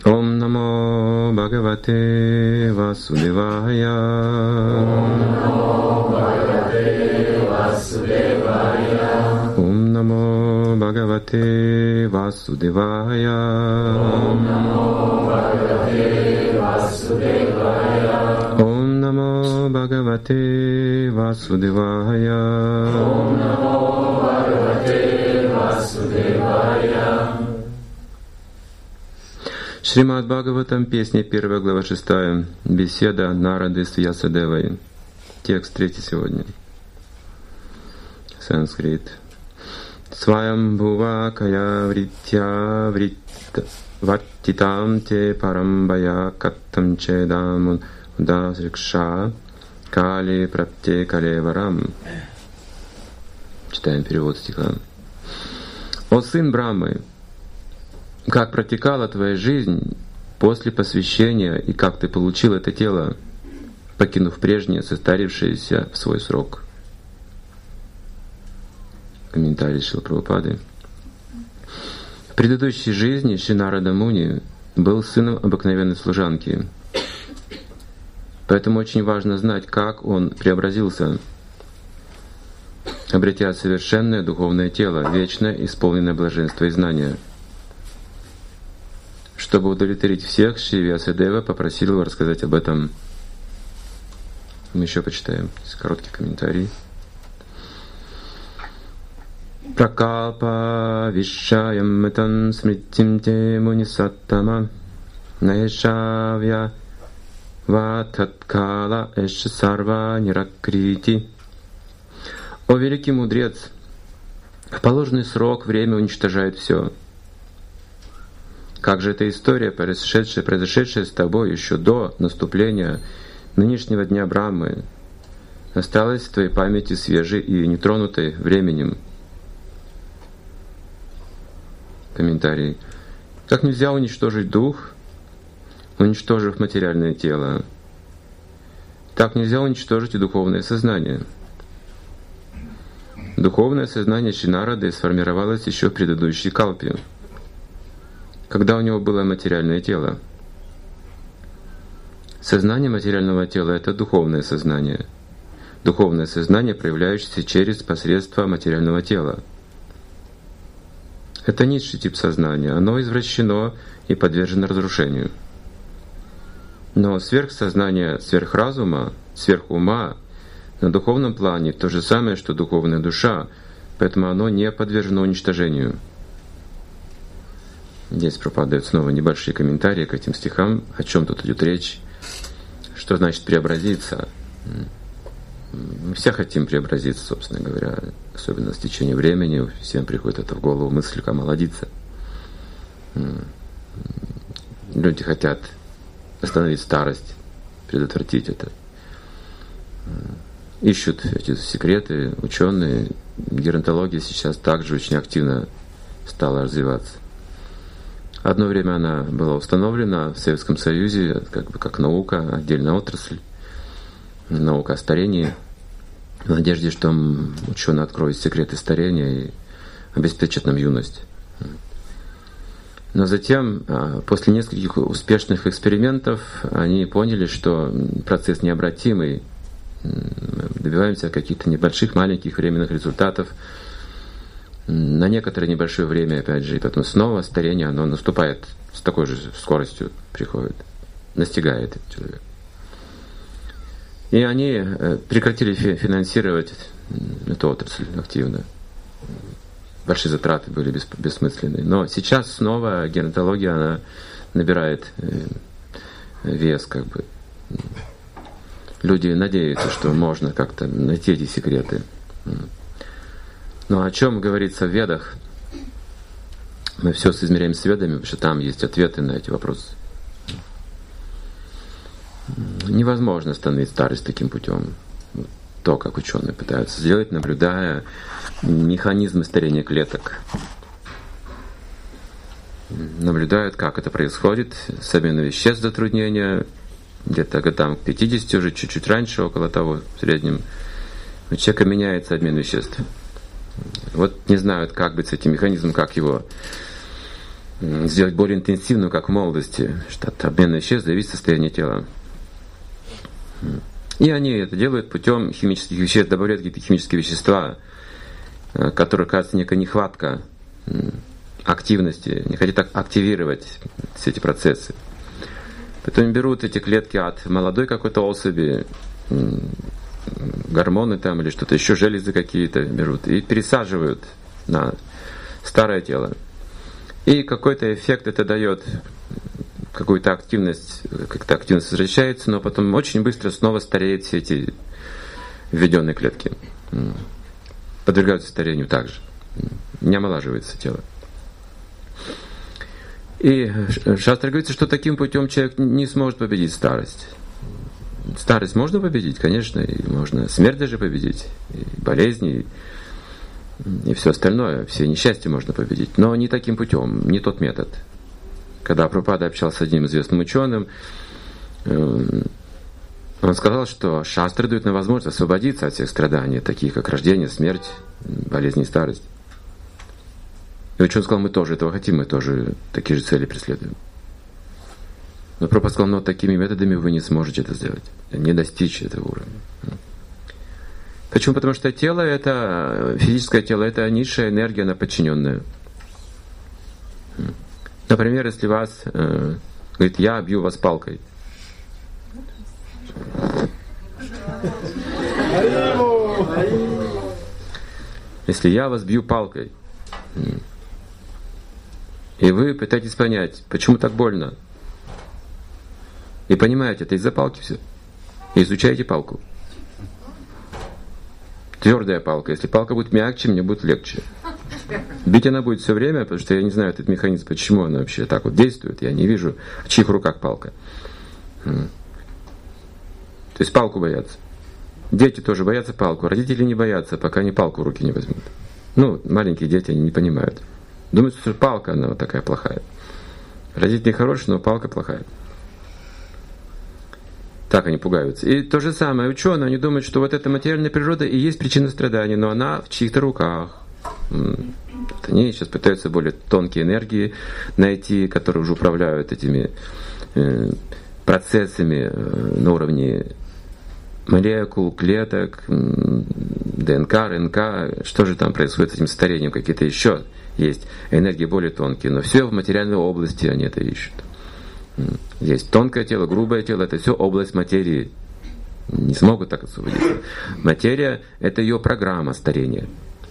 Om Namo Bhagavate Vasudevaya. Om Namo Bhagavate Vasudevaya. Om Namo Bhagavate Vasudevaya. Om Namo Bhagavate Vasudevaya. Om Namo Bhagavate Vasudevaya. Шримад Бхагаватам, песня 1, глава 6, беседа Нарады с Вьясадевой. Текст 3 сегодня. Санскрит. Сваям бхува кая вритья ваттитам те парамбая каттам чедам удасрикша кали прапте калеварам. Читаем перевод стиха. О сын Брамы, как протекала твоя жизнь после посвящения и как ты получил это тело, покинув прежнее, состарившееся в свой срок. Комментарий Шрилы Прабхупады. В предыдущей жизни Шри Нарада Муни был сыном обыкновенной служанки. Поэтому очень важно знать, как он преобразился, обретя совершенное духовное тело, вечно исполненное блаженства и знания. Чтобы удовлетворить всех, Шри Вьясадева попросил его рассказать об этом. Мы еще почитаем. Короткий комментарий. Пракалпа вишаям метан смритим те мунисаттама наешавья вататкала эш сарва ниракрити. О великий мудрец! В положенный срок время уничтожает все. Как же эта история, произошедшая с тобой еще до наступления нынешнего дня Брамы, осталась в твоей памяти свежей и нетронутой временем? Комментарий. Как нельзя уничтожить дух, уничтожив материальное тело, так нельзя уничтожить и духовное сознание. Духовное сознание Шри Нарады сформировалось еще в предыдущей калпе, когда у него было материальное тело. Сознание материального тела — это духовное сознание. Духовное сознание, проявляющееся через посредство материального тела. Это низший тип сознания. Оно извращено и подвержено разрушению. Но сверхсознание, сверхразума, сверхума на духовном плане то же самое, что духовная душа, поэтому оно не подвержено уничтожению. Здесь Прабхупада дает снова небольшие комментарии к этим стихам, о чем тут идет речь, что значит преобразиться. Мы все хотим преобразиться, собственно говоря, особенно с течением времени, всем приходит это в голову, мысль омолодиться. Люди хотят остановить старость, предотвратить это. Ищут эти секреты, ученые. Геронтология сейчас также очень активно стала развиваться. Одно время она была установлена в Советском Союзе как наука, отдельная отрасль, наука о старении, в надежде, что ученые откроют секреты старения и обеспечат нам юность. Но затем, после нескольких успешных экспериментов, они поняли, что процесс необратимый, добиваемся каких-то небольших, маленьких временных результатов, на некоторое небольшое время, опять же, и потом снова старение, оно наступает с такой же скоростью, приходит, настигает этот человек. И они прекратили финансировать эту отрасль активно. Большие затраты были бессмысленные. Но сейчас снова геронтология, она набирает вес, как бы. Люди надеются, что можно как-то найти эти секреты. Но о чем говорится в Ведах? Мы все соизмеряем с Ведами, потому что там есть ответы на эти вопросы. Невозможно остановить старость таким путем. То, как ученые пытаются сделать, наблюдая механизмы старения клеток. Наблюдают, как это происходит, с обменом веществ затруднения, где-то годам к 50, уже чуть-чуть раньше, около того, в среднем, у человека меняется обмен веществ. Вот не знают, как быть с этим механизмом, как его сделать более интенсивную, как в молодости, что от обмена веществ зависит состояние тела. И они это делают путем химических веществ, добавляют какие-то химические вещества, которые, кажется, некая нехватка активности, не хотят активировать все эти процессы. Потом берут эти клетки от молодой какой-то особи, гормоны там или что-то еще, железы какие-то берут и пересаживают на старое тело. И какой-то эффект это дает, какую-то активность, как-то активность возвращается, но потом очень быстро снова стареют все эти введенные клетки. Подвергаются старению также. Не омолаживается тело. И Шастра говорится, что таким путем человек не сможет победить старость. Старость можно победить, конечно, и можно смерть даже победить, и болезни, и все остальное, все несчастья можно победить, но не таким путем, не тот метод. Когда Прабхупада общался с одним известным ученым, он сказал, что шастры дают нам возможность освободиться от всех страданий, таких как рождение, смерть, болезни и старость. И ученый сказал, мы тоже этого хотим, мы тоже такие же цели преследуем. Но Прабхупада сказал, но такими методами вы не сможете это сделать, не достичь этого уровня. Почему? Потому что тело, это физическое тело, это низшая энергия, она подчиненная. Например, если вас говорит, я бью вас палкой. Если я вас бью палкой, и вы пытаетесь понять, почему так больно, и понимаете, это из-за палки все, и изучаете палку. Твердая палка. Если палка будет мягче, мне будет легче. Бить она будет все время, потому что я не знаю этот механизм, почему она вообще так вот действует. Я не вижу, в чьих руках палка. То есть палку боятся. Дети тоже боятся палку. Родители не боятся, пока они палку в руки не возьмут. Ну, маленькие дети, они не понимают. Думают, что палка, она вот такая плохая. Родители хорошие, но палка плохая. Так они пугаются. И то же самое, ученые, они думают, что вот эта материальная природа и есть причина страданий, но она в чьих-то руках. Они сейчас пытаются более тонкие энергии найти, которые уже управляют этими процессами на уровне молекул, клеток, ДНК, РНК. Что же там происходит с этим старением? Какие-то еще есть энергии более тонкие, но все в материальной области они это ищут. Есть тонкое тело, грубое тело, это все область материи. Не смогут так освободиться. Материя — это ее программа старения.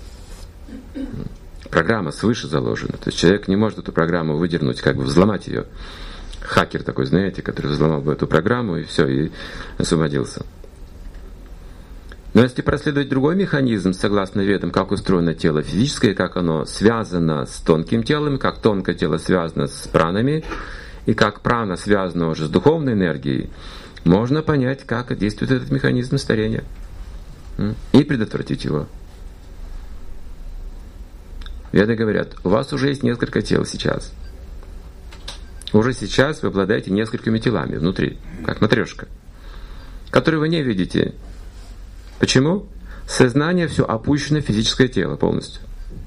Программа свыше заложена. То есть человек не может эту программу выдернуть, как бы взломать ее. Хакер такой, знаете, который взломал бы эту программу и все, и освободился. Но если проследовать другой механизм, согласно ведам, как устроено тело физическое, как оно связано с тонким телом, как тонкое тело связано с пранами, и как прана связана уже с духовной энергией, можно понять, как действует этот механизм старения и предотвратить его. Веды говорят, у вас уже есть несколько тел сейчас. Уже сейчас вы обладаете несколькими телами внутри, как матрешка, которые вы не видите. Почему? Сознание все опущено в физическое тело полностью.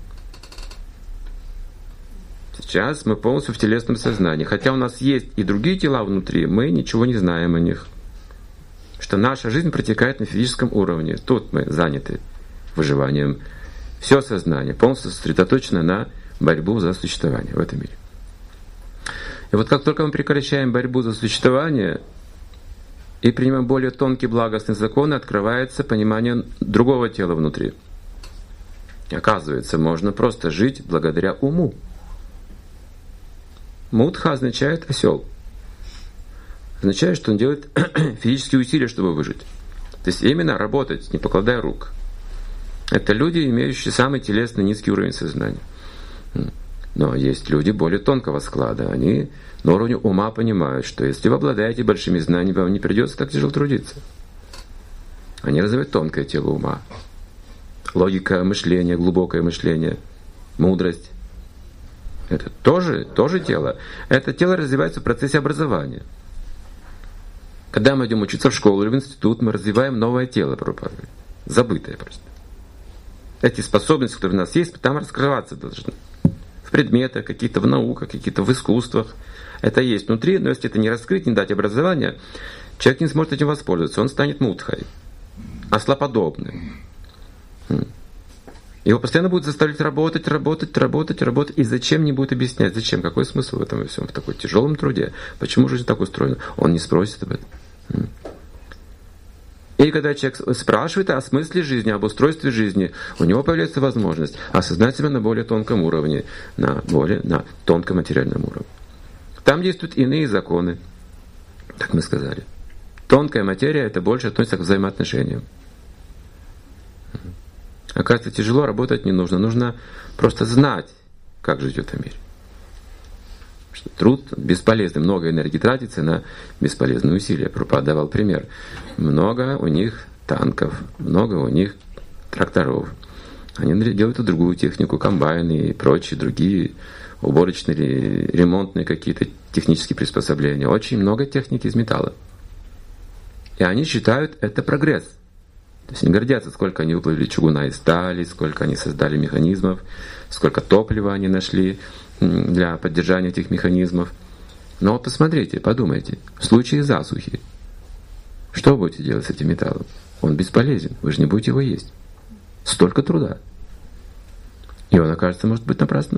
Сейчас мы полностью в телесном сознании. Хотя у нас есть и другие тела внутри, мы ничего не знаем о них. Что наша жизнь протекает на физическом уровне. Тут мы заняты выживанием. Все сознание полностью сосредоточено на борьбу за существование в этом мире. И вот как только мы прекращаем борьбу за существование и принимаем более тонкие благостные законы, открывается понимание другого тела внутри. И оказывается, можно просто жить благодаря уму. Мудха означает осел. Означает, что он делает физические усилия, чтобы выжить. То есть именно работать, не покладая рук. Это люди, имеющие самый телесный низкий уровень сознания. Но есть люди более тонкого склада. Они на уровне ума понимают, что если вы обладаете большими знаниями, вам не придется так тяжело трудиться. Они развивают тонкое тело ума. Логика мышления, глубокое мышление, мудрость. Это тоже тело. Это тело развивается в процессе образования. Когда мы идем учиться в школу или в институт, мы развиваем новое тело, забытое просто. Эти способности, которые у нас есть, там раскрываться должны. В предметах, какие-то в науках, какие-то в искусствах. Это есть внутри, но если это не раскрыть, не дать образования, человек не сможет этим воспользоваться, он станет мудхой, ослоподобным. Его постоянно будут заставлять работать. И зачем не будет объяснять? Зачем? Какой смысл в этом во всем? В такой тяжелом труде? Почему жизнь так устроена? Он не спросит об этом. И когда человек спрашивает о смысле жизни, об устройстве жизни, у него появляется возможность осознать себя на более тонком уровне, на тонком материальном уровне. Там действуют иные законы, как мы сказали. Тонкая материя — это больше относится к взаимоотношениям. Оказывается, тяжело работать не нужно. Нужно просто знать, как жить в этом мире. Что труд бесполезный. Много энергии тратится на бесполезные усилия. Прабхупада давал пример. Много у них танков, много у них тракторов. Они делают и другую технику, комбайны и прочие другие уборочные, ремонтные какие-то технические приспособления. Очень много техники из металла. И они считают это прогресс. То есть они гордятся, сколько они выплавили чугуна из стали, сколько они создали механизмов, сколько топлива они нашли для поддержания этих механизмов. Но посмотрите, подумайте, в случае засухи, что вы будете делать с этим металлом? Он бесполезен, вы же не будете его есть. Столько труда. И он, окажется, может быть напрасным.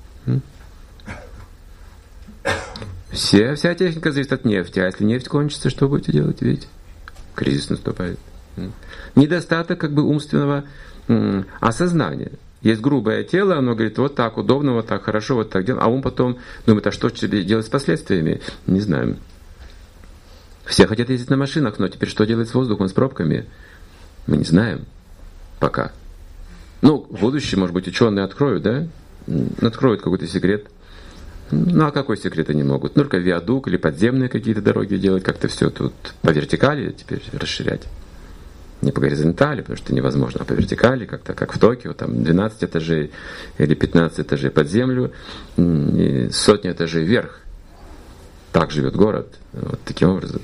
Вся техника зависит от нефти, а если нефть кончится, что вы будете делать? Видите? Кризис наступает. Недостаток умственного осознания. Есть грубое тело, оно говорит, вот так удобно, вот так хорошо, вот так делать. А ум потом думает, а что тебе делать с последствиями? Не знаю. Все хотят ездить на машинах, но теперь что делать с воздухом, с пробками? Мы не знаем пока. В будущем, может быть, ученые откроют, да? Откроют какой-то секрет. А какой секрет они могут? Только виадук или подземные какие-то дороги делать, как-то все тут по вертикали теперь расширять. Не по горизонтали, потому что невозможно, а по вертикали, как-то как в Токио, там 12 этажей или 15 этажей под землю, и сотни этажей вверх. Так живет город, вот таким образом.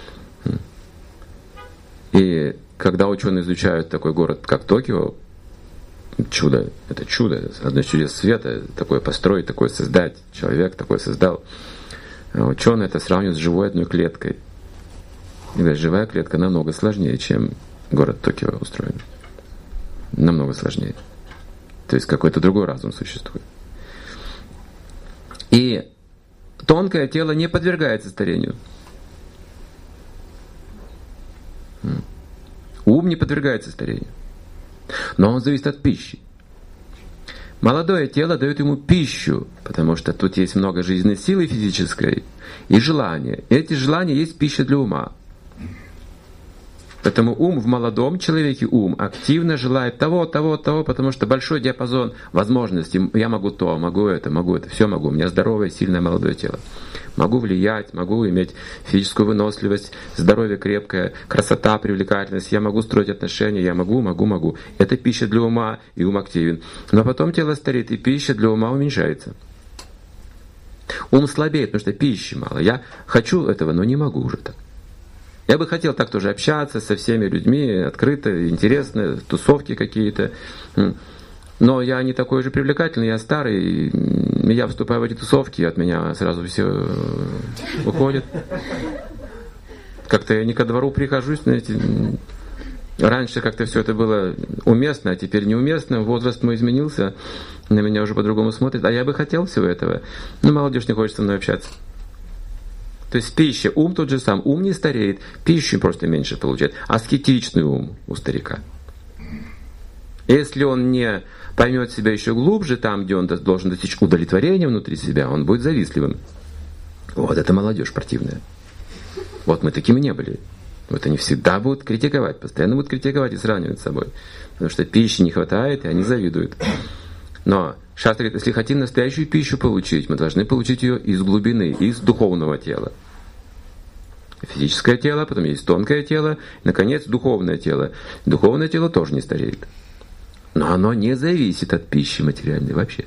И когда ученые изучают такой город, как Токио, чудо, это чудо, одно из чудес света, такое построить, такое создать, человек такое создал. Ученые это сравнивают с живой одной клеткой. И говорят, живая клетка намного сложнее, чем город Токио устроен. Намного сложнее. То есть какой-то другой разум существует. И тонкое тело не подвергается старению. Ум не подвергается старению. Но он зависит от пищи. Молодое тело дает ему пищу, потому что тут есть много жизненной силы физической и желания. И эти желания есть пища для ума. Поэтому ум в молодом человеке, ум активно желает того, потому что большой диапазон возможностей. Я могу то, могу это, все могу. У меня здоровое, сильное молодое тело. Могу влиять, могу иметь физическую выносливость, здоровье крепкое, красота, привлекательность. Я могу строить отношения, я могу. Это пища для ума, и ум активен. Но потом тело стареет, и пища для ума уменьшается. Ум слабеет, потому что пищи мало. Я хочу этого, но не могу уже так. Я бы хотел так тоже общаться со всеми людьми, открыто, интересно, тусовки какие-то. Но я не такой же привлекательный, я старый, и я вступаю в эти тусовки, и от меня сразу все уходит. Как-то я не ко двору прихожусь, знаете. Раньше как-то все это было уместно, а теперь неуместно. Возраст мой изменился, на меня уже по-другому смотрят. А я бы хотел всего этого. Но молодежь не хочет со мной общаться. То есть пища, ум тот же сам, ум не стареет, пищу просто меньше получает. Аскетичный ум у старика. Если он не поймет себя еще глубже, там, где он должен достичь удовлетворения внутри себя, он будет завистливым. Вот это молодежь противная. Вот мы такими не были. Вот они всегда будут критиковать, постоянно будут критиковать и сравнивать с собой. Потому что пищи не хватает, и они завидуют. Но Шастра говорит, если хотим настоящую пищу получить, мы должны получить ее из глубины, из духовного тела. Физическое тело, потом есть тонкое тело, и, наконец, духовное тело. Духовное тело тоже не стареет. Но оно не зависит от пищи материальной вообще.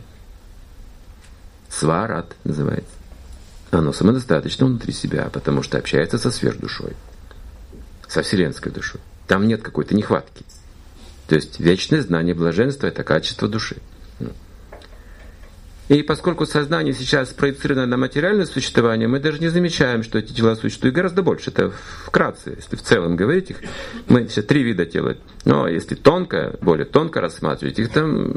Сварат называется. Оно самодостаточно внутри себя, потому что общается со сверхдушой, со вселенской душой. Там нет какой-то нехватки. То есть вечное знание блаженства — это качество души. И поскольку сознание сейчас проецировано на материальное существование, мы даже не замечаем, что эти тела существуют гораздо больше. Это вкратце, если в целом говорить их. Мы все 3 вида тела. Но если тонко, более тонко рассматривать, их там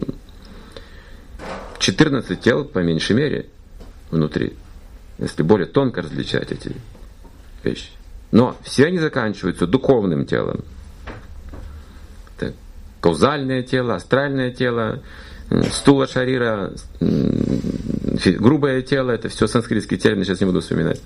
14 тел по меньшей мере внутри. Если более тонко различать эти вещи. Но все они заканчиваются духовным телом. Это каузальное тело, астральное тело, стула шарира, грубое тело, это все санскритские термины, сейчас не буду вспоминать.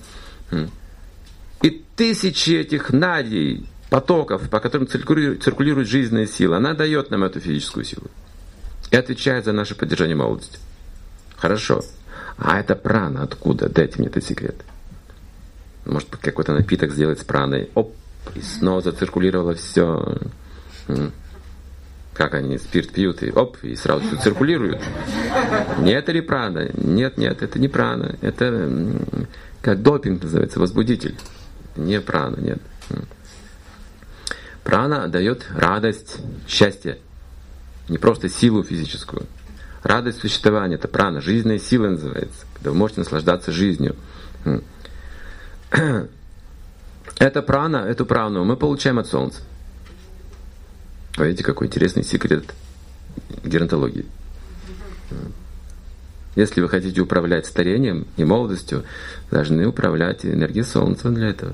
И тысячи этих надий, потоков, по которым циркулирует жизненная сила, она дает нам эту физическую силу. И отвечает за наше поддержание молодости. Хорошо. А это прана откуда? Дайте мне этот секрет. Может, какой-то напиток сделать с праной. Оп, и снова зациркулировало все. Как они спирт пьют, и оп, и сразу все циркулируют. Нет, это ли прана? Нет, это не прана. Это как допинг называется, возбудитель. Не прана, нет. Прана дает радость, счастье. Не просто силу физическую. Радость существования, это прана, жизненная сила называется. Когда вы можете наслаждаться жизнью. Это прана, эту прану мы получаем от Солнца. Видите, какой интересный секрет геронтологии. Если вы хотите управлять старением и молодостью, должны управлять энергией Солнца для этого.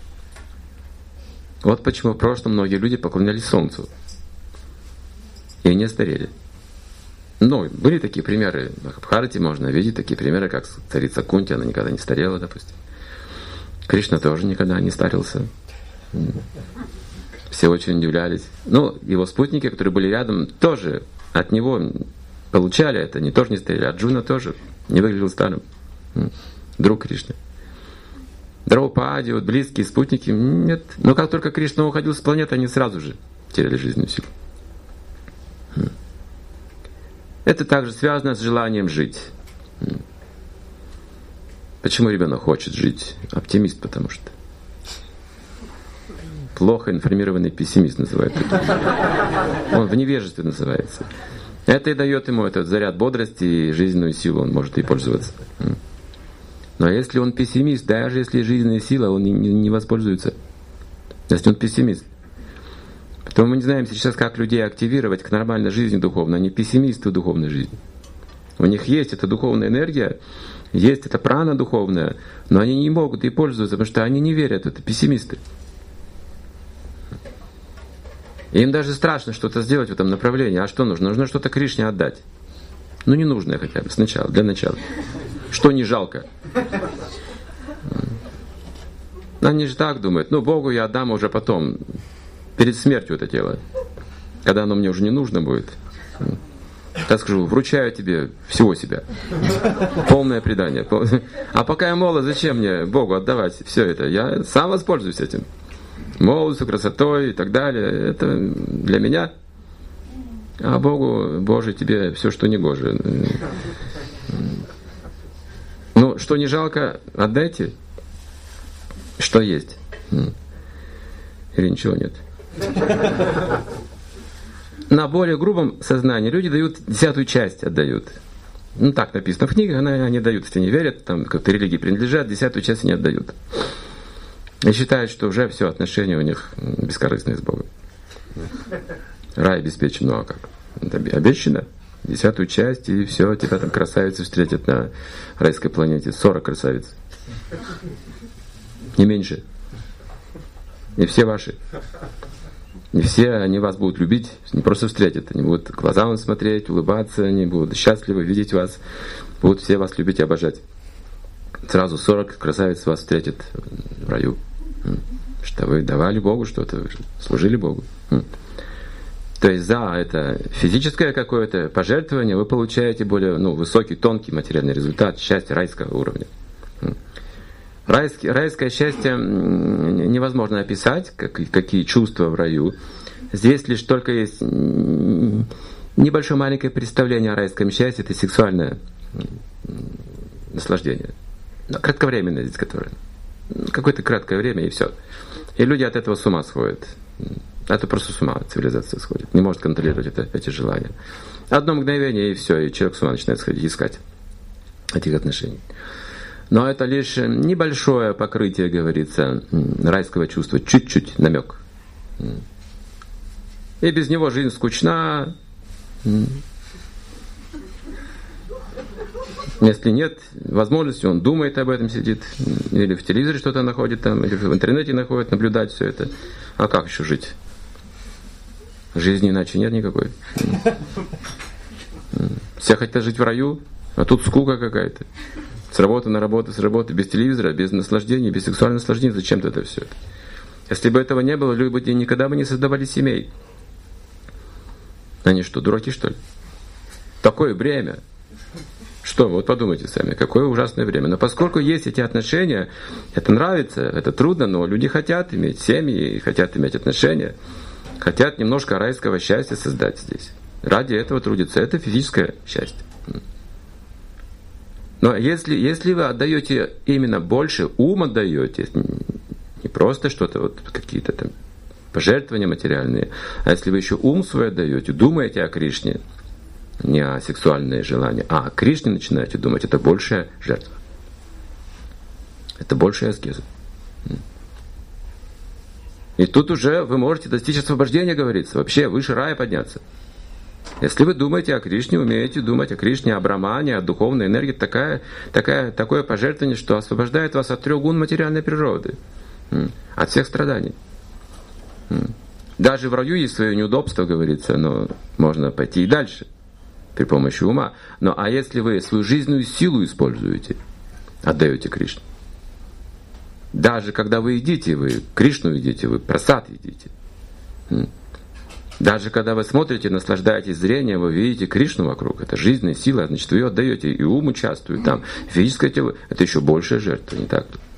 Вот почему в прошлом многие люди поклонялись Солнцу и не старели. Ну, были такие примеры. В Махабхарате можно видеть такие примеры, как царица Кунти, она никогда не старела, допустим. Кришна тоже никогда не старился. Все очень удивлялись. Ну, его спутники, которые были рядом, тоже от него получали это, они тоже не старели. Арджуна тоже не выглядел старым. Друг Кришны. Драупади, вот близкие спутники, нет. Но как только Кришна уходил с планеты, они сразу же теряли жизненную силу. Это также связано с желанием жить. Почему ребенок хочет жить? Оптимист, потому что. Плохо информированный пессимист называют это. Он в невежестве называется. Это и дает ему этот заряд бодрости и жизненную силу, он может и пользоваться. Но если он пессимист, даже если жизненная сила, он не воспользуется. Если он пессимист. Поэтому мы не знаем сейчас, как людей активировать к нормальной жизни духовной. Они пессимисты в духовной жизни. У них есть эта духовная энергия, есть эта прана духовная, но они не могут ей пользоваться, потому что они не верят, это пессимисты. Им даже страшно что-то сделать в этом направлении. А что нужно? Нужно что-то Кришне отдать. Ну, ненужное хотя бы сначала, для начала. Что не жалко. Они же так думают. Ну, Богу я отдам уже потом. Перед смертью это дело. Когда оно мне уже не нужно будет. Я скажу, вручаю тебе всего себя. Полное предание. А пока я молод, зачем мне Богу отдавать все это? Я сам воспользуюсь этим. Молодостью, красотой и так далее. Это для меня. А Богу, Боже, тебе все, что не Боже. Ну, что не жалко, отдайте. Что есть. Или ничего нет. На более грубом сознании люди дают 10-ую часть, отдают. Ну, так написано в книгах, они дают, если не верят, там как-то религии принадлежат, 10-ю часть не отдают. И считают, что уже все, отношения у них бескорыстные с Богом. Рай обеспечен, ну а как? Обещано. 10-ю часть, и все, тебя там красавицы встретят на райской планете. 40 красавиц. Не меньше. И все ваши. И все они вас будут любить, не просто встретят, они будут глаза вам смотреть, улыбаться, они будут счастливы видеть вас, будут все вас любить и обожать. Сразу 40 красавиц вас встретят в раю. Что вы давали Богу что-то, вы служили Богу. То есть за это физическое какое-то пожертвование вы получаете более высокий, тонкий материальный результат, счастье райского уровня. Райское счастье невозможно описать, какие чувства в раю. Здесь лишь только есть небольшое маленькое представление о райском счастье, это сексуальное наслаждение. Но кратковременное здесь, которое. Какое-то краткое время и все. И люди от этого с ума сходят. Это просто с ума цивилизация сходит. Не может контролировать эти желания. Одно мгновение и все, и человек с ума начинает сходить, искать. этих отношений. Но это лишь небольшое покрытие, говорится, райского чувства, чуть-чуть намек. И без него жизнь скучна. Если нет возможности, он думает об этом, сидит, или в телевизоре что-то находит, там, или в интернете находит, наблюдать все это. А как еще жить? Жизни иначе нет никакой. Все хотят жить в раю, а тут скука какая-то. С работы на работу, с работы, без телевизора, без наслаждений, без сексуального наслаждения. Зачем-то это все? Если бы этого не было, люди никогда бы не создавали семей. Они что, дураки, что ли? Такое бремя. Что, вот подумайте сами, какое ужасное время. Но поскольку есть эти отношения, это нравится, это трудно, но люди хотят иметь семьи, хотят иметь отношения, хотят немножко райского счастья создать здесь. Ради этого трудятся. Это физическое счастье. Но если вы отдаете именно больше, ум отдаете, не просто что-то, вот какие-то там пожертвования материальные, а если вы еще ум свой отдаете, думаете о Кришне, не о сексуальные желания, а о Кришне начинаете думать, это большая жертва. Это большая аскеза. И тут уже вы можете достичь освобождения, говорится, вообще выше рая подняться. Если вы думаете о Кришне, умеете думать о Кришне, о Брахмане, о духовной энергии, такое пожертвование, что освобождает вас от 3 гун материальной природы, от всех страданий. Даже в раю есть свое неудобство, говорится, но можно пойти и дальше при помощи ума. Но а если вы свою жизненную силу используете, отдаете Кришне, даже когда вы едите, вы Кришну едите, вы прасад едите. Даже когда вы смотрите, наслаждаетесь зрением, вы видите Кришну вокруг. Это жизненная сила, значит, вы ее отдаете, и ум участвует там. Физическое тело — это еще большая жертва, не так ли?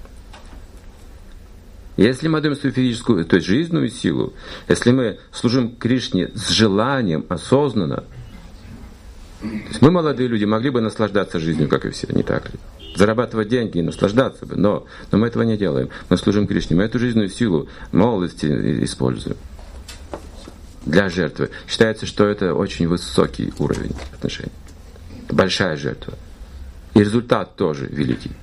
Если мы отдаем свою физическую, то есть жизненную силу, если мы служим Кришне с желанием, осознанно, то есть мы, молодые люди, могли бы наслаждаться жизнью, как и все, не так ли? Зарабатывать деньги и наслаждаться бы, но мы этого не делаем. Мы служим Кришне, мы эту жизненную силу молодости используем для жертвы. Считается, что это очень высокий уровень отношений. Большая жертва. И результат тоже великий.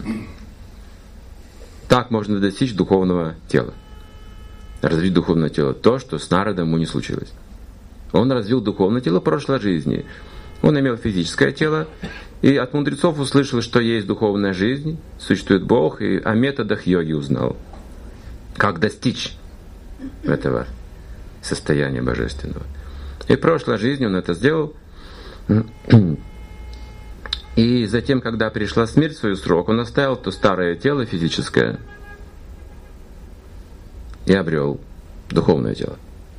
Так можно достичь духовного тела. Развить духовное тело. То, что с Нарадом ему не случилось. Он развил духовное тело в прошлой жизни. Он имел физическое тело, и от мудрецов услышал, что есть духовная жизнь, существует Бог, и о методах йоги узнал. Как достичь этого состояния божественного. И в прошлой жизни он это сделал. И затем, когда пришла смерть в свой срок, он оставил то старое тело физическое и обрел духовное тело.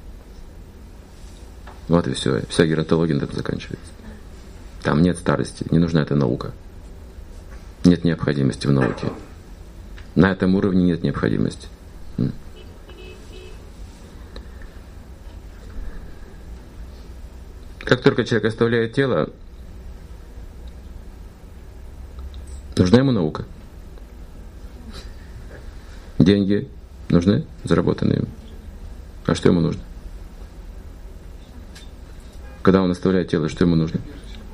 Вот и все. Вся геронтология на этом заканчивается. Там нет старости, не нужна эта наука. Нет необходимости в науке. На этом уровне нет необходимости. Как только человек оставляет тело, нужна ему наука. Деньги нужны, заработанные им. А что ему нужно? Когда он оставляет тело, что ему нужно?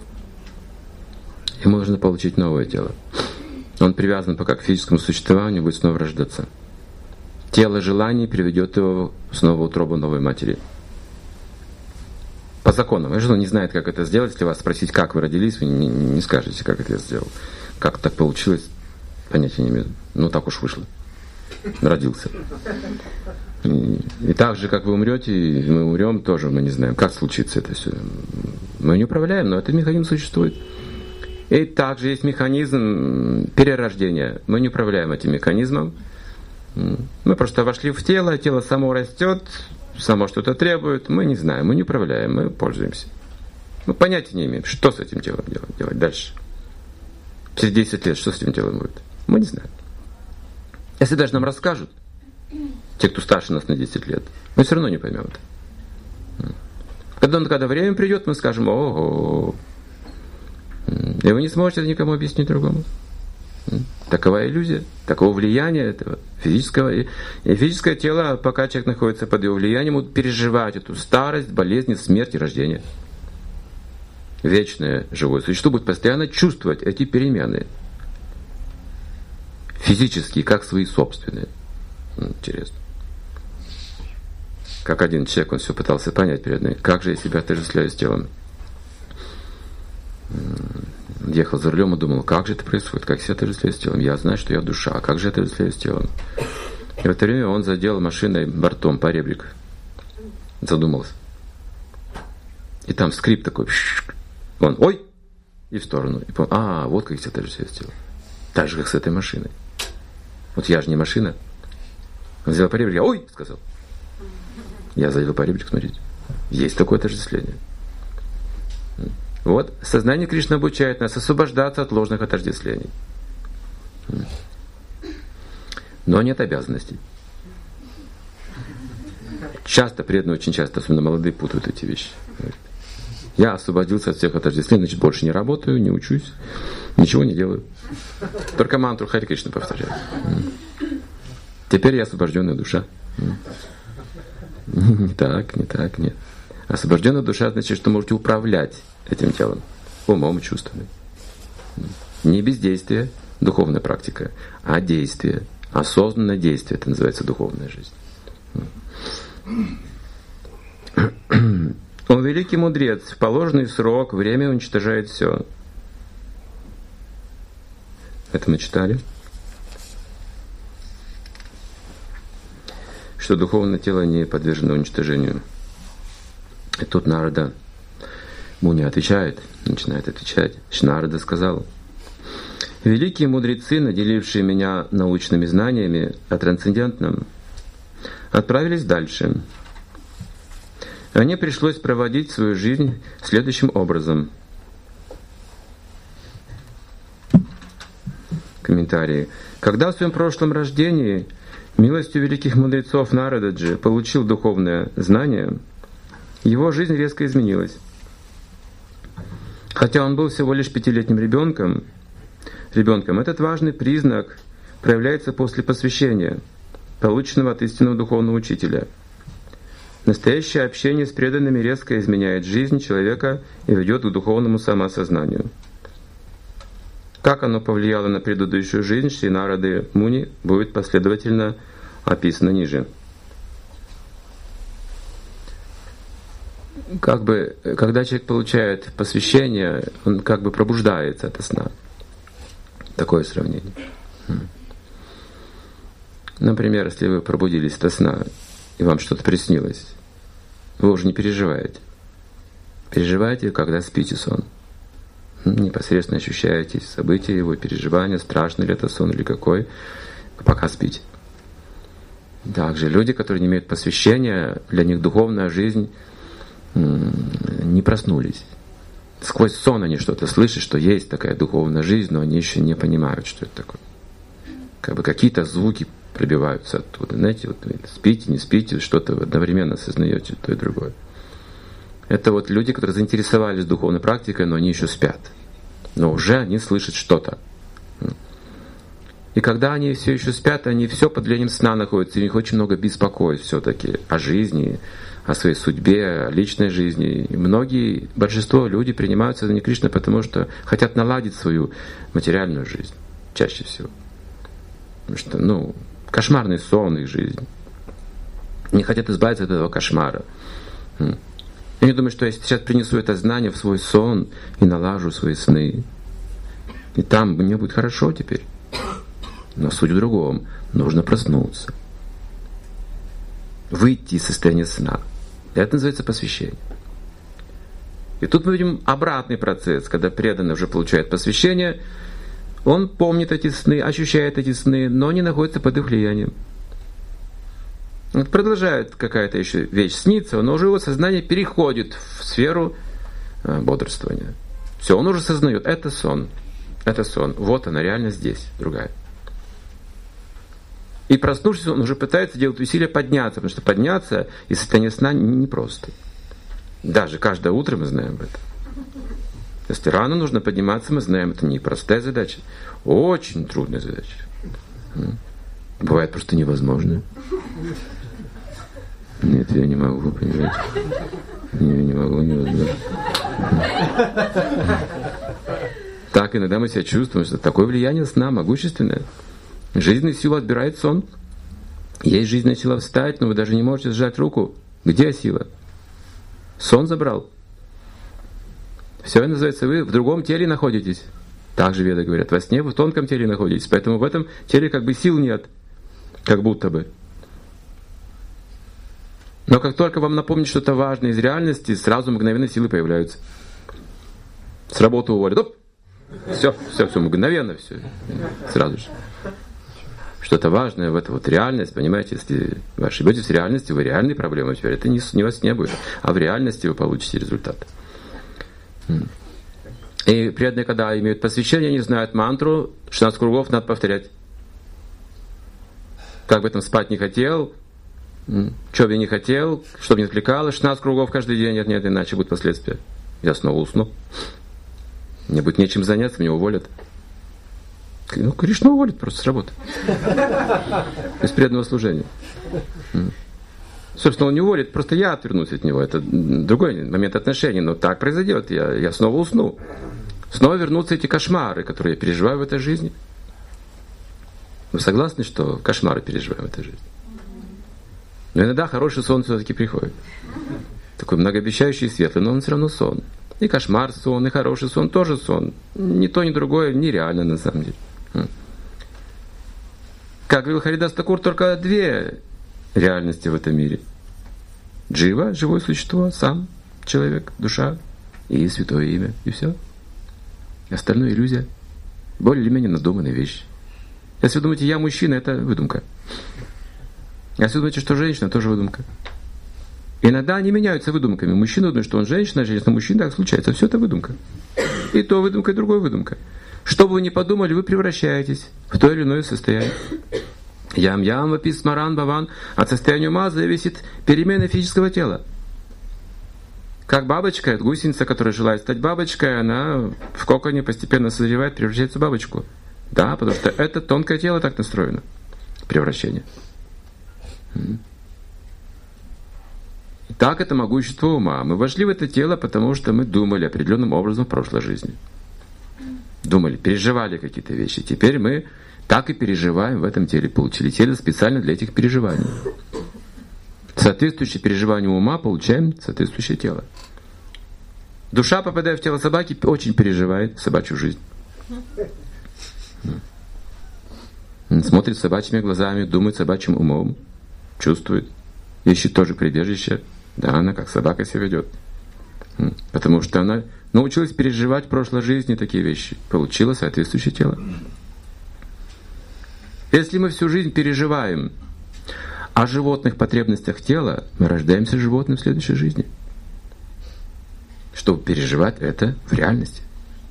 Ему нужно получить новое тело. Он привязан пока к физическому существованию, будет снова рождаться. Тело желаний приведет его снова в утробу новой матери. По законам. Если он не знает, как это сделать, если вас спросить, как вы родились, вы не скажете, как это я сделал. Как так получилось, понятия не имею. Ну, так уж вышло. Родился. И так же, как вы умрете, и мы умрем, тоже мы не знаем, как случится это все. Мы не управляем, но этот механизм существует. И также есть механизм перерождения. Мы не управляем этим механизмом. Мы просто вошли в тело, тело само растет, само что-то требует. Мы не знаем, мы не управляем, мы пользуемся. Мы понятия не имеем, что с этим телом делать дальше. Через 10 лет что с этим телом будет? Мы не знаем. Если даже нам расскажут, те, кто старше нас на 10 лет, мы все равно не поймем это. Когда время придет, мы скажем: ого. И вы не сможете это никому объяснить другому. Такова иллюзия, такого влияния этого физического. И физическое тело, пока человек находится под его влиянием, будет переживать эту старость, болезнь, смерть и рождение. вечное живое существо будет постоянно чувствовать эти перемены. Физические, как свои собственные. Интересно. Как один человек, он все пытался понять перед нами, как же я себя отождествляю с телом. Ехал за рулем и думал, как же это происходит, как я себя отождествляю с телом. Я знаю, что я душа, а как же я отождествляю с телом? И в это время он задел машиной бортом по ребрику. Задумался. И там скрип такой. Он, ой! И в сторону. И понял, вот как я себя отождествляю с телом. Так же, как с этой машиной. Вот я же не машина. Он взял по ребрику, ой! Сказал. Я задел по ребрику, смотрите. Есть такое отождествление. Вот сознание Кришны обучает нас освобождаться от ложных отождествлений. Но нет обязанностей. Часто преданные, очень часто, особенно молодые, путают эти вещи. Я освободился от всех отождествлений, значит, больше не работаю, не учусь, ничего не делаю. Только мантру Хари Кришна повторяю. Теперь я освобожденная душа. Не так, нет. Освобожденная душа значит, что можете управлять этим телом, умом и чувствами. Не бездействие, духовная практика, а действие. Осознанное действие, это называется духовная жизнь. Он великий мудрец, в положенный срок время уничтожает все. Это мы читали. Что духовное тело не подвержено уничтожению. И тут Нарада Муни начинает отвечать. Нарада сказал: великие мудрецы, наделившие меня научными знаниями о трансцендентном, отправились дальше. Мне пришлось проводить свою жизнь следующим образом. Комментарии. Когда в своем прошлом рождении милостью великих мудрецов Нарададжи получил духовное знание, его жизнь резко изменилась. Хотя он был всего лишь 5-летним ребенком, этот важный признак проявляется после посвящения, полученного от истинного духовного учителя. Настоящее общение с преданными резко изменяет жизнь человека и ведет к духовному самоосознанию. Как оно повлияло на предыдущую жизнь Шри Нарады Муни, будет последовательно описано ниже. Когда человек получает посвящение, он пробуждается ото сна. Такое сравнение. Например, если вы пробудились ото сна, и вам что-то приснилось, вы уже не переживаете. Переживаете, когда спите сон. Непосредственно ощущаете события его, переживания, страшный ли это сон или какой, пока спите. Также люди, которые не имеют посвящения, для них духовная жизнь не проснулись. Сквозь сон они что-то слышат, что есть такая духовная жизнь, но они еще не понимают, что это такое. Какие-то звуки пробиваются оттуда. Знаете, вот спите, не спите, что-то одновременно осознаете то и другое. Это вот люди, которые заинтересовались духовной практикой, но они еще спят. Но уже они слышат что-то. И когда они все еще спят, они все под влиянием сна находятся, и у них очень много беспокойств все-таки о жизни, о своей судьбе, о личной жизни. И большинство людей принимают сознание Кришны, потому что хотят наладить свою материальную жизнь, чаще всего. Потому что, кошмарный сон их жизни. Не хотят избавиться от этого кошмара. Я думаю, что я сейчас принесу это знание в свой сон и налажу свои сны. И там мне будет хорошо теперь. Но суть в другом. Нужно проснуться. Выйти из состояния сна. Это называется посвящение. И тут мы видим обратный процесс, когда преданный уже получает посвящение, он помнит эти сны, ощущает эти сны, но не находится под их влиянием. Продолжает какая-то еще вещь сниться, но уже его сознание переходит в сферу бодрствования. Все, он уже сознает, это сон. Вот она, реально здесь, другая. И проснувшись, он уже пытается делать усилия подняться, потому что подняться из состояния сна непросто. Даже каждое утро мы знаем об этом. Если рано нужно подниматься, мы знаем, это непростая задача. Очень трудная задача. Бывает просто невозможно. Нет, я не могу, понимаете. Не могу, невозможно. Так иногда мы себя чувствуем, что такое влияние сна могущественное. Жизненную силу отбирает сон. Есть жизненная сила встать, но вы даже не можете сжать руку. Где сила? Сон забрал. Все называется, вы в другом теле находитесь. Так же веды говорят, во сне вы в тонком теле находитесь. Поэтому в этом теле как бы сил нет. Как будто бы. Но как только вам напомнить что-то важное из реальности, сразу мгновенно силы появляются. С работы уволят. Оп! Все, мгновенно все. Сразу же. Что-то важное в эту вот реальность, понимаете, если вы ошибетесь в реальности, вы реальные проблемы теперь. Это не вас не будет, а в реальности вы получите результат. И преданные, когда имеют посвящение, они знают мантру, 16 кругов надо повторять. Как бы там спать не хотел, что бы я не хотел, чтобы не отвлекало, 16 кругов каждый день, нет, иначе будут последствия. Я снова усну. Мне будет нечем заняться, меня уволят. Ну, Кришна уволит просто с работы. Из преданного служения. Собственно, он не уволит, просто я отвернусь от него. Это другой момент отношений, но так произойдет. Я снова усну. Снова вернутся эти кошмары, которые я переживаю в этой жизни. Вы согласны, что кошмары переживаем в этой жизни? Но иногда хороший сон все-таки приходит. Такой многообещающий и светлый, но он все равно сон. И кошмар сон, и хороший сон тоже сон. Ни то, ни другое нереально на самом деле. Как говорил Харидас Такур, только две реальности в этом мире. Джива, живое существо, сам человек, душа и святое имя. И все. Остальное иллюзия. Более или менее надуманная вещь. Если вы думаете, я мужчина, это выдумка. Если вы думаете, что женщина, тоже выдумка. Иногда они меняются выдумками. Мужчина думает, что он женщина, женщина мужчина, так случается. Все это выдумка. И то выдумка, и другое выдумка. Что бы вы ни подумали, вы превращаетесь в то или иное состояние. Ям-ям, вапис, смаран, баван. От состояния ума зависит перемена физического тела. Как бабочка, гусеница, которая желает стать бабочкой, она в коконе постепенно созревает, превращается в бабочку. Да, потому что это тонкое тело так настроено. Превращение. Так это могущество ума. Мы вошли в это тело, потому что мы думали определенным образом в прошлой жизни. Думали, переживали какие-то вещи. Теперь мы так и переживаем в этом теле. Получили тело специально для этих переживаний. Соответствующее переживанию ума получаем соответствующее тело. Душа, попадая в тело собаки, очень переживает собачью жизнь. Смотрит собачьими глазами, думает собачьим умом, чувствует, ищет тоже прибежище. Да, она как собака себя ведет. Потому что она научилась переживать в прошлой жизни такие вещи, получила соответствующее тело. Если мы всю жизнь переживаем о животных потребностях тела, мы рождаемся животным в следующей жизни. Чтобы переживать это в реальности.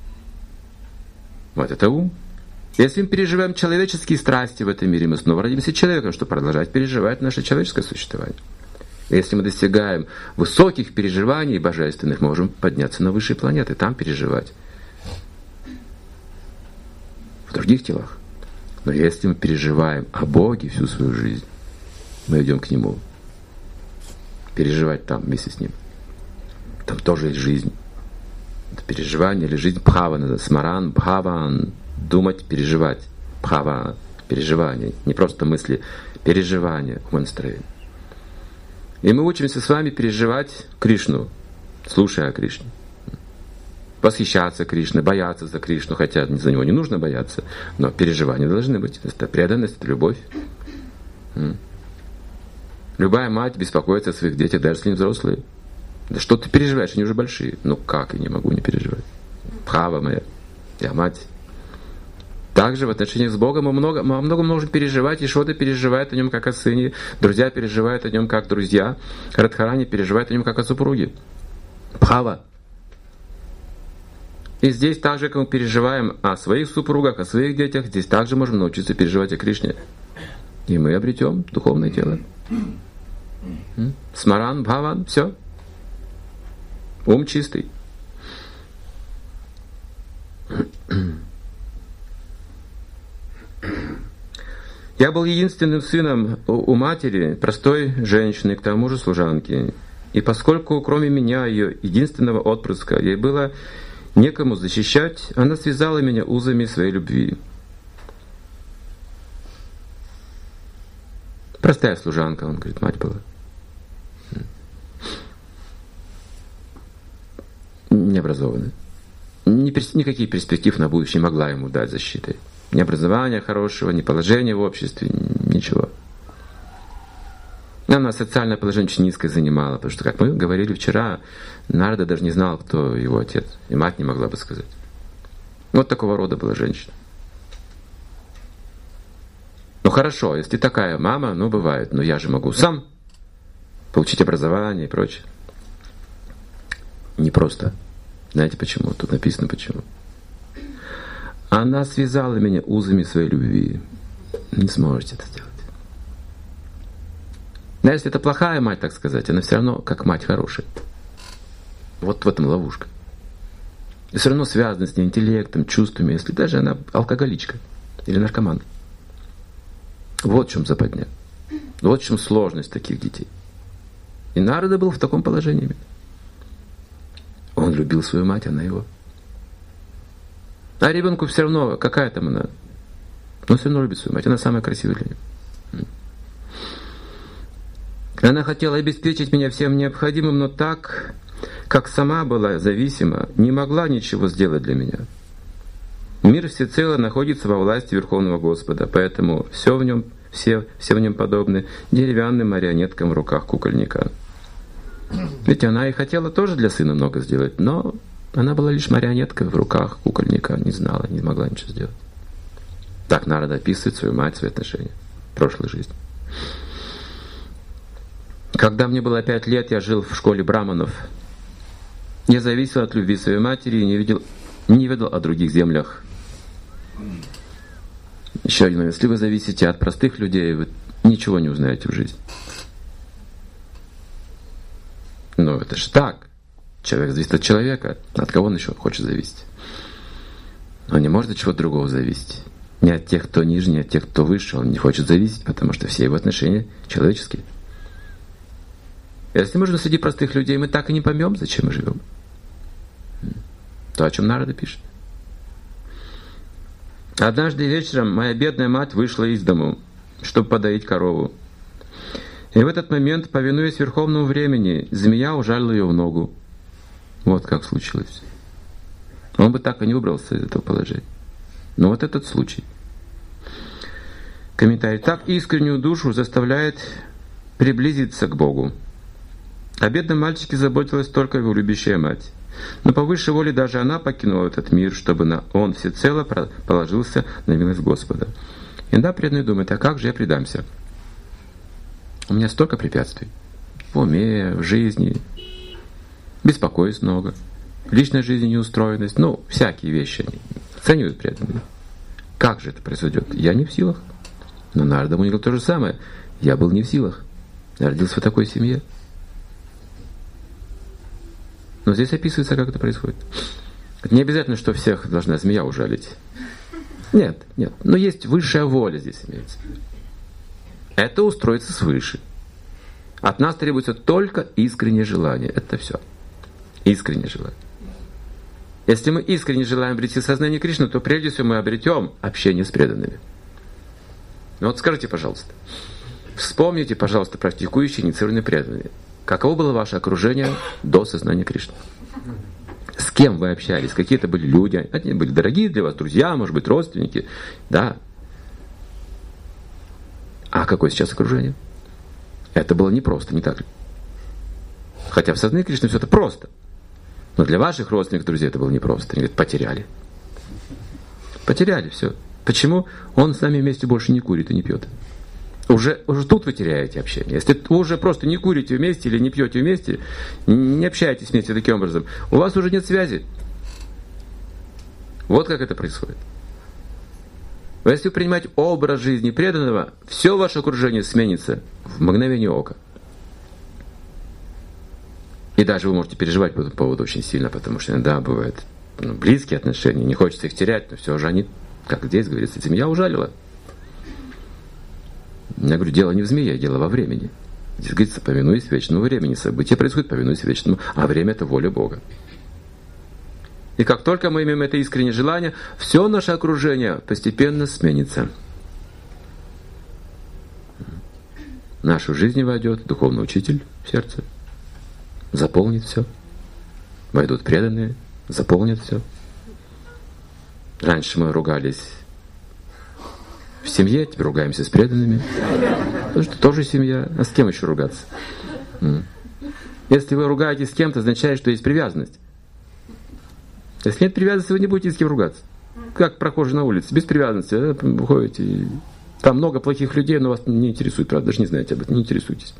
Вот это ум. Если мы переживаем человеческие страсти в этом мире, мы снова родимся человеком, чтобы продолжать переживать наше человеческое существование. Если мы достигаем высоких переживаний божественных, мы можем подняться на высшие планеты, там переживать. В других телах. Но если мы переживаем о Боге всю свою жизнь, мы идем к Нему. Переживать там вместе с Ним. Там тоже есть жизнь. Это переживание или жизнь бхавана, смаран, бхаван. Думать, переживать. Бхава, переживание. Не просто мысли, переживание, умонастроение. И мы учимся с вами переживать Кришну, слушая о Кришне. Восхищаться Кришной, бояться за Кришну, хотя за него не нужно бояться, но переживания должны быть. Это преданность, это любовь. Любая мать беспокоится о своих детях, даже если они взрослые. Да что ты переживаешь, они уже большие. Ну как я не могу не переживать? Бхава моя, я мать. Также в отношениях с Богом мы о многом можем переживать. Ишода переживает о нем как о сыне, друзья переживают о нем как друзья, Радхарани переживает о нем как о супруге. Бхава. И здесь также, как мы переживаем о своих супругах, о своих детях, здесь также можем научиться переживать о Кришне. И мы обретем духовное тело. Смаран, бхаван, все. Ум чистый. Я был единственным сыном у матери, простой женщины, к тому же служанки. И поскольку кроме меня, ее единственного отпрыска, ей было некому защищать, она связала меня узами своей любви. Простая служанка, он говорит, мать была. Необразованная. Никаких перспектив на будущее не могла ему дать защиты. Ни образования хорошего, ни положения в обществе, ничего. Она социальное положение очень низкое занимала, потому что, как мы говорили вчера, Нарада даже не знал, кто его отец, и мать не могла бы сказать. Вот такого рода была женщина. Ну хорошо, если такая мама, ну бывает, но я же могу сам получить образование и прочее. Не просто. Знаете почему? Тут написано почему. Она связала меня узами своей любви. Не сможете это сделать. Но если это плохая мать, так сказать, она все равно как мать хорошая. Вот в этом ловушка. И все равно связана с ней интеллектом, чувствами, если даже она алкоголичка или наркоман. Вот в чем западня. Вот в чем сложность таких детей. И Нарада был в таком положении. Он любил свою мать, она его. А ребенку все равно, какая там она. Он все равно любит свою мать, она самая красивая для него. Она хотела обеспечить меня всем необходимым, но так, как сама была зависима, не могла ничего сделать для меня. Мир всецело находится во власти Верховного Господа, поэтому все в нем подобны деревянным марионеткам в руках кукольника. Ведь она и хотела тоже для сына много сделать, но она была лишь марионеткой в руках кукольника, не знала, не могла ничего сделать. Так Нарада описывает свою мать, свои отношения в прошлой жизни. Когда мне было 5 лет, я жил в школе браманов. Я зависел от любви своей матери и не ведал о других землях. Еще один момент. Если вы зависите от простых людей, вы ничего не узнаете в жизни. Но это же так. Человек зависит от человека. От кого он еще хочет зависеть? Он не может от чего-то другого зависеть. Не от тех, кто ниже, не от тех, кто выше. Он не хочет зависеть, потому что все его отношения человеческие. Если мы живем среди простых людей, мы так и не поймем, зачем мы живем. То, о чем Нарада пишет. Однажды вечером моя бедная мать вышла из дому, чтобы подоить корову. И в этот момент, повинуясь верховному времени, змея ужалила ее в ногу. Вот как случилось. Он бы так и не выбрался из этого положения. Но вот этот случай. Комментарий. Так искреннюю душу заставляет приблизиться к Богу. О бедном мальчике заботилась только его любящая мать. Но по высшей воле даже она покинула этот мир, чтобы он всецело положился на милость Господа. Иногда преданный думает, а как же я предамся? У меня столько препятствий. В уме, в жизни. Беспокойств много. В личной жизни неустроенность. Ну, всякие вещи они оценивают преданные. Как же это произойдет? Я не в силах. Но Нарада ему говорил то же самое. Я был не в силах. Я родился в такой семье. Но здесь описывается, как это происходит. Это не обязательно, что всех должна змея ужалить. Нет. Но есть высшая воля здесь имеется. Это устроится свыше. От нас требуется только искреннее желание. Это все. Искреннее желание. Если мы искренне желаем обрести сознание Кришны, то прежде всего мы обретем общение с преданными. Вот скажите, пожалуйста. Вспомните, пожалуйста, практикующие инициированные преданные. Каково было ваше окружение до сознания Кришны? С кем вы общались? Какие это были люди? Они были дорогие для вас, друзья, может быть, родственники. Да. А какое сейчас окружение? Это было непросто, не так ли? Хотя в сознании Кришны все это просто. Но для ваших родственников, друзей, это было непросто. Они говорят, потеряли. Потеряли все. Почему? Он с нами вместе больше не курит и не пьет. Уже тут вы теряете общение. Если вы уже просто не курите вместе или не пьете вместе, не общаетесь вместе таким образом, у вас уже нет связи. Вот как это происходит. Но если принимать образ жизни преданного, все ваше окружение сменится в мгновение ока. И даже вы можете переживать по этому поводу очень сильно, потому что иногда бывают близкие отношения, не хочется их терять, но все же они, как здесь говорится, змея ужалила. Я говорю, дело не в змее, дело во времени. Здесь говорится, повинуясь вечному времени. События происходят, повинуясь вечному, а время — это воля Бога. И как только мы имеем это искреннее желание, все наше окружение постепенно сменится. В нашу жизнь войдет духовный учитель в сердце, заполнит все. Войдут преданные, заполнят все. Раньше мы ругались в семье, теперь ругаемся с преданными. Потому что тоже семья. А с кем еще ругаться? Если вы ругаетесь с кем-то, означает, что есть привязанность. Если нет привязанности, вы не будете с кем ругаться. Как прохожий на улице, без привязанности, вы ходите. И там много плохих людей, но вас не интересует, правда, даже не знаете об этом, не интересуйтесь.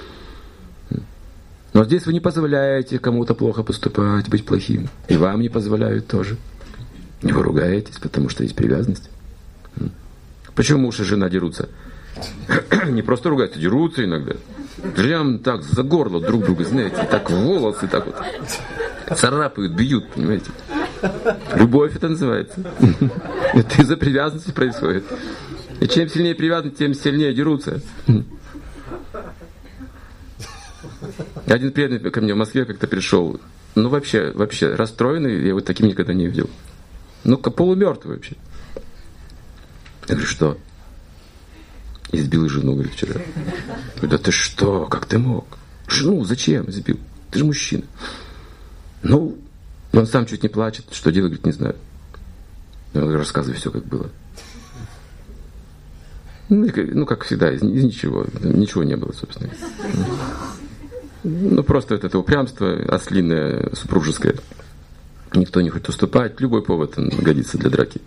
Но здесь вы не позволяете кому-то плохо поступать, быть плохим. И вам не позволяют тоже. И вы ругаетесь, потому что есть привязанность. Почему муж и жена дерутся? Не просто ругаются, дерутся иногда. Прям так за горло друг друга, знаете, так в волосы, так вот царапают, бьют, понимаете. Любовь это называется. Это из-за привязанности происходит. И чем сильнее привязанность, тем сильнее дерутся. Один преданный ко мне в Москве как-то пришел. Ну вообще расстроенный, я его таким никогда не видел. Ну-ка, полумертвый вообще. Я говорю, что? Избил жену, говорит, вчера. Я говорю, да ты что, как ты мог? Жену зачем избил? Ты же мужчина. Ну, он сам чуть не плачет. Что делать, говорит, не знаю. Я говорю, рассказывай все, как было. Ну, как всегда, из ничего. Ничего не было, собственно. Ну, просто вот это упрямство ослиное, супружеское. Никто не хочет уступать. Любой повод годится для драки.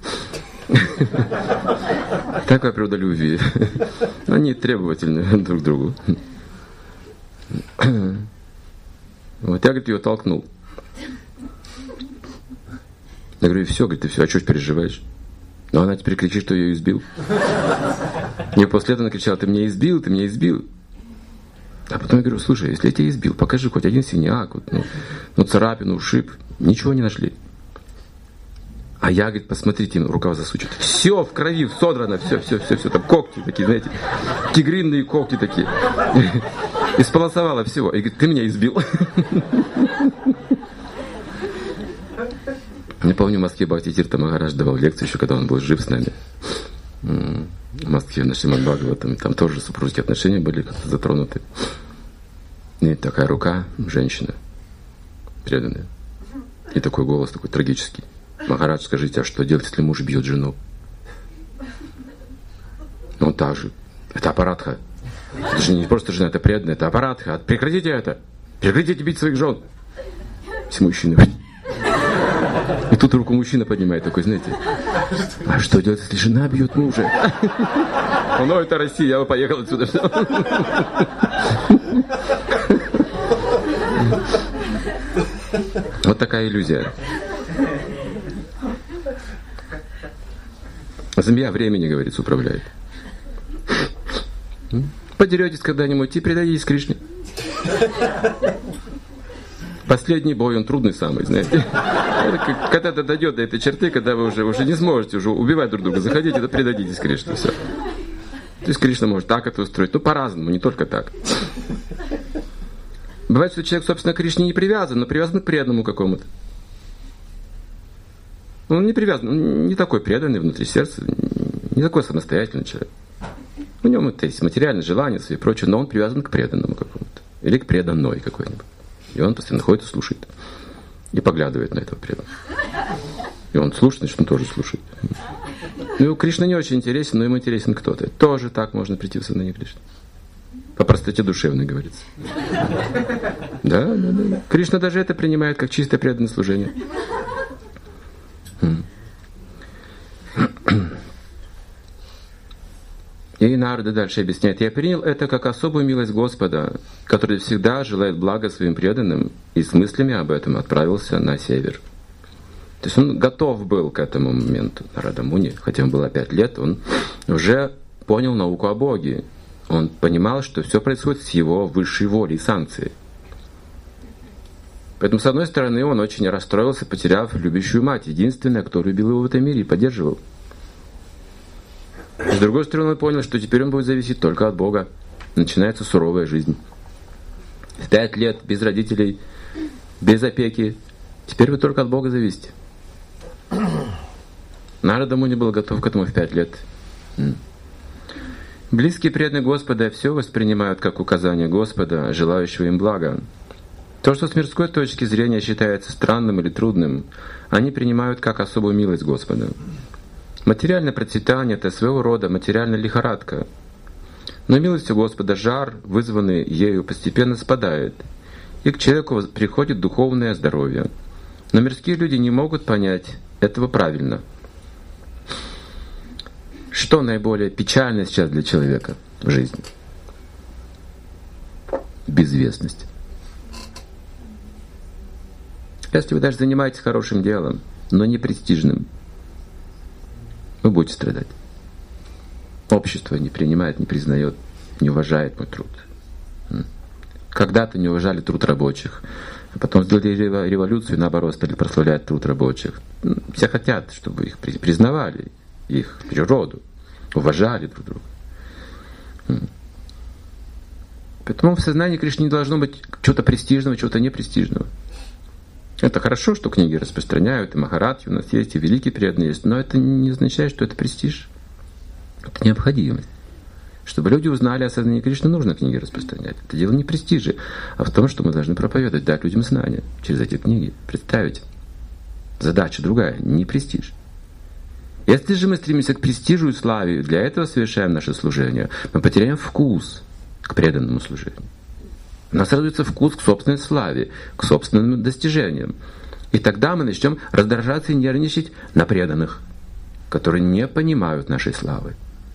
Такая природа любви. Они требовательны друг к другу. Вот я, говорит, ее толкнул. Я говорю, все, говорит, ты все, а что переживаешь? Но она теперь кричит, что я ее избил. И после этого она кричала, ты меня избил, ты меня избил. А потом я говорю, слушай, если я тебя избил, покажи хоть один синяк, вот, ну, царапину, ушиб. Ничего не нашли. А я, говорит, посмотрите, рукав засучит. Все в крови, содрано, все. Там когти такие, знаете, тигриные когти такие. Исполосовала всего. И говорит, ты меня избил. Я помню, в Москве Бхактитирта Махарадж давал лекцию еще, когда он был жив с нами. В Москве на Шримад Бхагаватам. Там тоже супружеские отношения были как-то затронуты. И такая рука, женщина, преданная. И такой голос, такой трагический. Махарадж, скажите, а что делать, если муж бьет жену? Ну так же. Это аппаратха. Это же не просто жена, это преданная, это аппаратха. Прекратите это. Прекратите бить своих жен. Все мужчины. И тут руку мужчина поднимает такой, знаете, а что делать, если жена бьет мужа? Ну, это Россия, я бы поехал отсюда. Вот такая иллюзия. Змея времени, говорится, управляет. Подеретесь когда-нибудь и предадитесь Кришне. Последний бой, он трудный самый, знаете. Когда это дойдет до этой черты, когда вы уже не сможете уже убивать друг друга, заходите, да предадитесь Кришне, все. То есть Кришна может так это устроить, но по-разному, не только так. Бывает, что человек, собственно, к Кришне не привязан, но привязан к преданному какому-то. Он не привязан, он не такой преданный внутри сердца, не такой самостоятельный человек. У него есть материальное желание и прочее, но он привязан к преданному какому-то. Или к преданной какой-нибудь. И он постоянно ходит и слушает. И поглядывает на этого преданного. И он слушает, значит, он тоже слушает. Ну, Кришна не очень интересен, но ему интересен кто-то. Тоже так можно прийти в сознание Кришны. По простоте душевной, говорится. Да. Кришна даже это принимает как чистое преданное служение. И Нарада дальше объясняет: «Я принял это как особую милость Господа, который всегда желает блага своим преданным, и с мыслями об этом отправился на север». То есть он готов был к этому моменту, Нарада Муни, хотя ему было 5 лет, он уже понял науку о Боге. Он понимал, что все происходит с его высшей волей и санкцией. Поэтому, с одной стороны, он очень расстроился, потеряв любящую мать, единственная, кто любил его в этом мире и поддерживал. С другой стороны, он понял, что теперь он будет зависеть только от Бога. начинается суровая жизнь. В 5 лет без родителей, без опеки. Теперь вы только от Бога зависите. Народ не был готов к этому в 5 лет. Близкие преданные Господа все воспринимают как указание Господа, желающего им блага. То, что с мирской точки зрения считается странным или трудным, они принимают как особую милость Господа. Материальное процветание — это своего рода материальная лихорадка. Но милостью Господа жар, вызванный ею, постепенно спадает, и к человеку приходит духовное здоровье. Но мирские люди не могут понять этого правильно. Что наиболее печально сейчас для человека в жизни? Безвестность. Если вы даже занимаетесь хорошим делом, но не престижным, вы будете страдать. Общество не принимает, не признает, не уважает мой труд. Когда-то не уважали труд рабочих, а потом сделали революцию, и наоборот стали прославлять труд рабочих. Все хотят, чтобы их признавали, их природу, уважали друг друга. Поэтому в сознании Кришны не должно быть чего-то престижного, чего-то непрестижного. Это хорошо, что книги распространяют, и Махарадхи у нас есть, и великие преданные есть, но это не означает, что это престиж. Это необходимость. Чтобы люди узнали о сознании Кришны, нужно книги распространять. Это дело не в престиже, а в том, что мы должны проповедовать, дать людям знания через эти книги, представить. Задача другая, не престиж. Если же мы стремимся к престижу и славе, и для этого совершаем наше служение, мы потеряем вкус к преданному служению. У нас развится вкус к собственной славе, к собственным достижениям. И тогда мы начнем раздражаться и нервничать на преданных, которые не понимают нашей славы.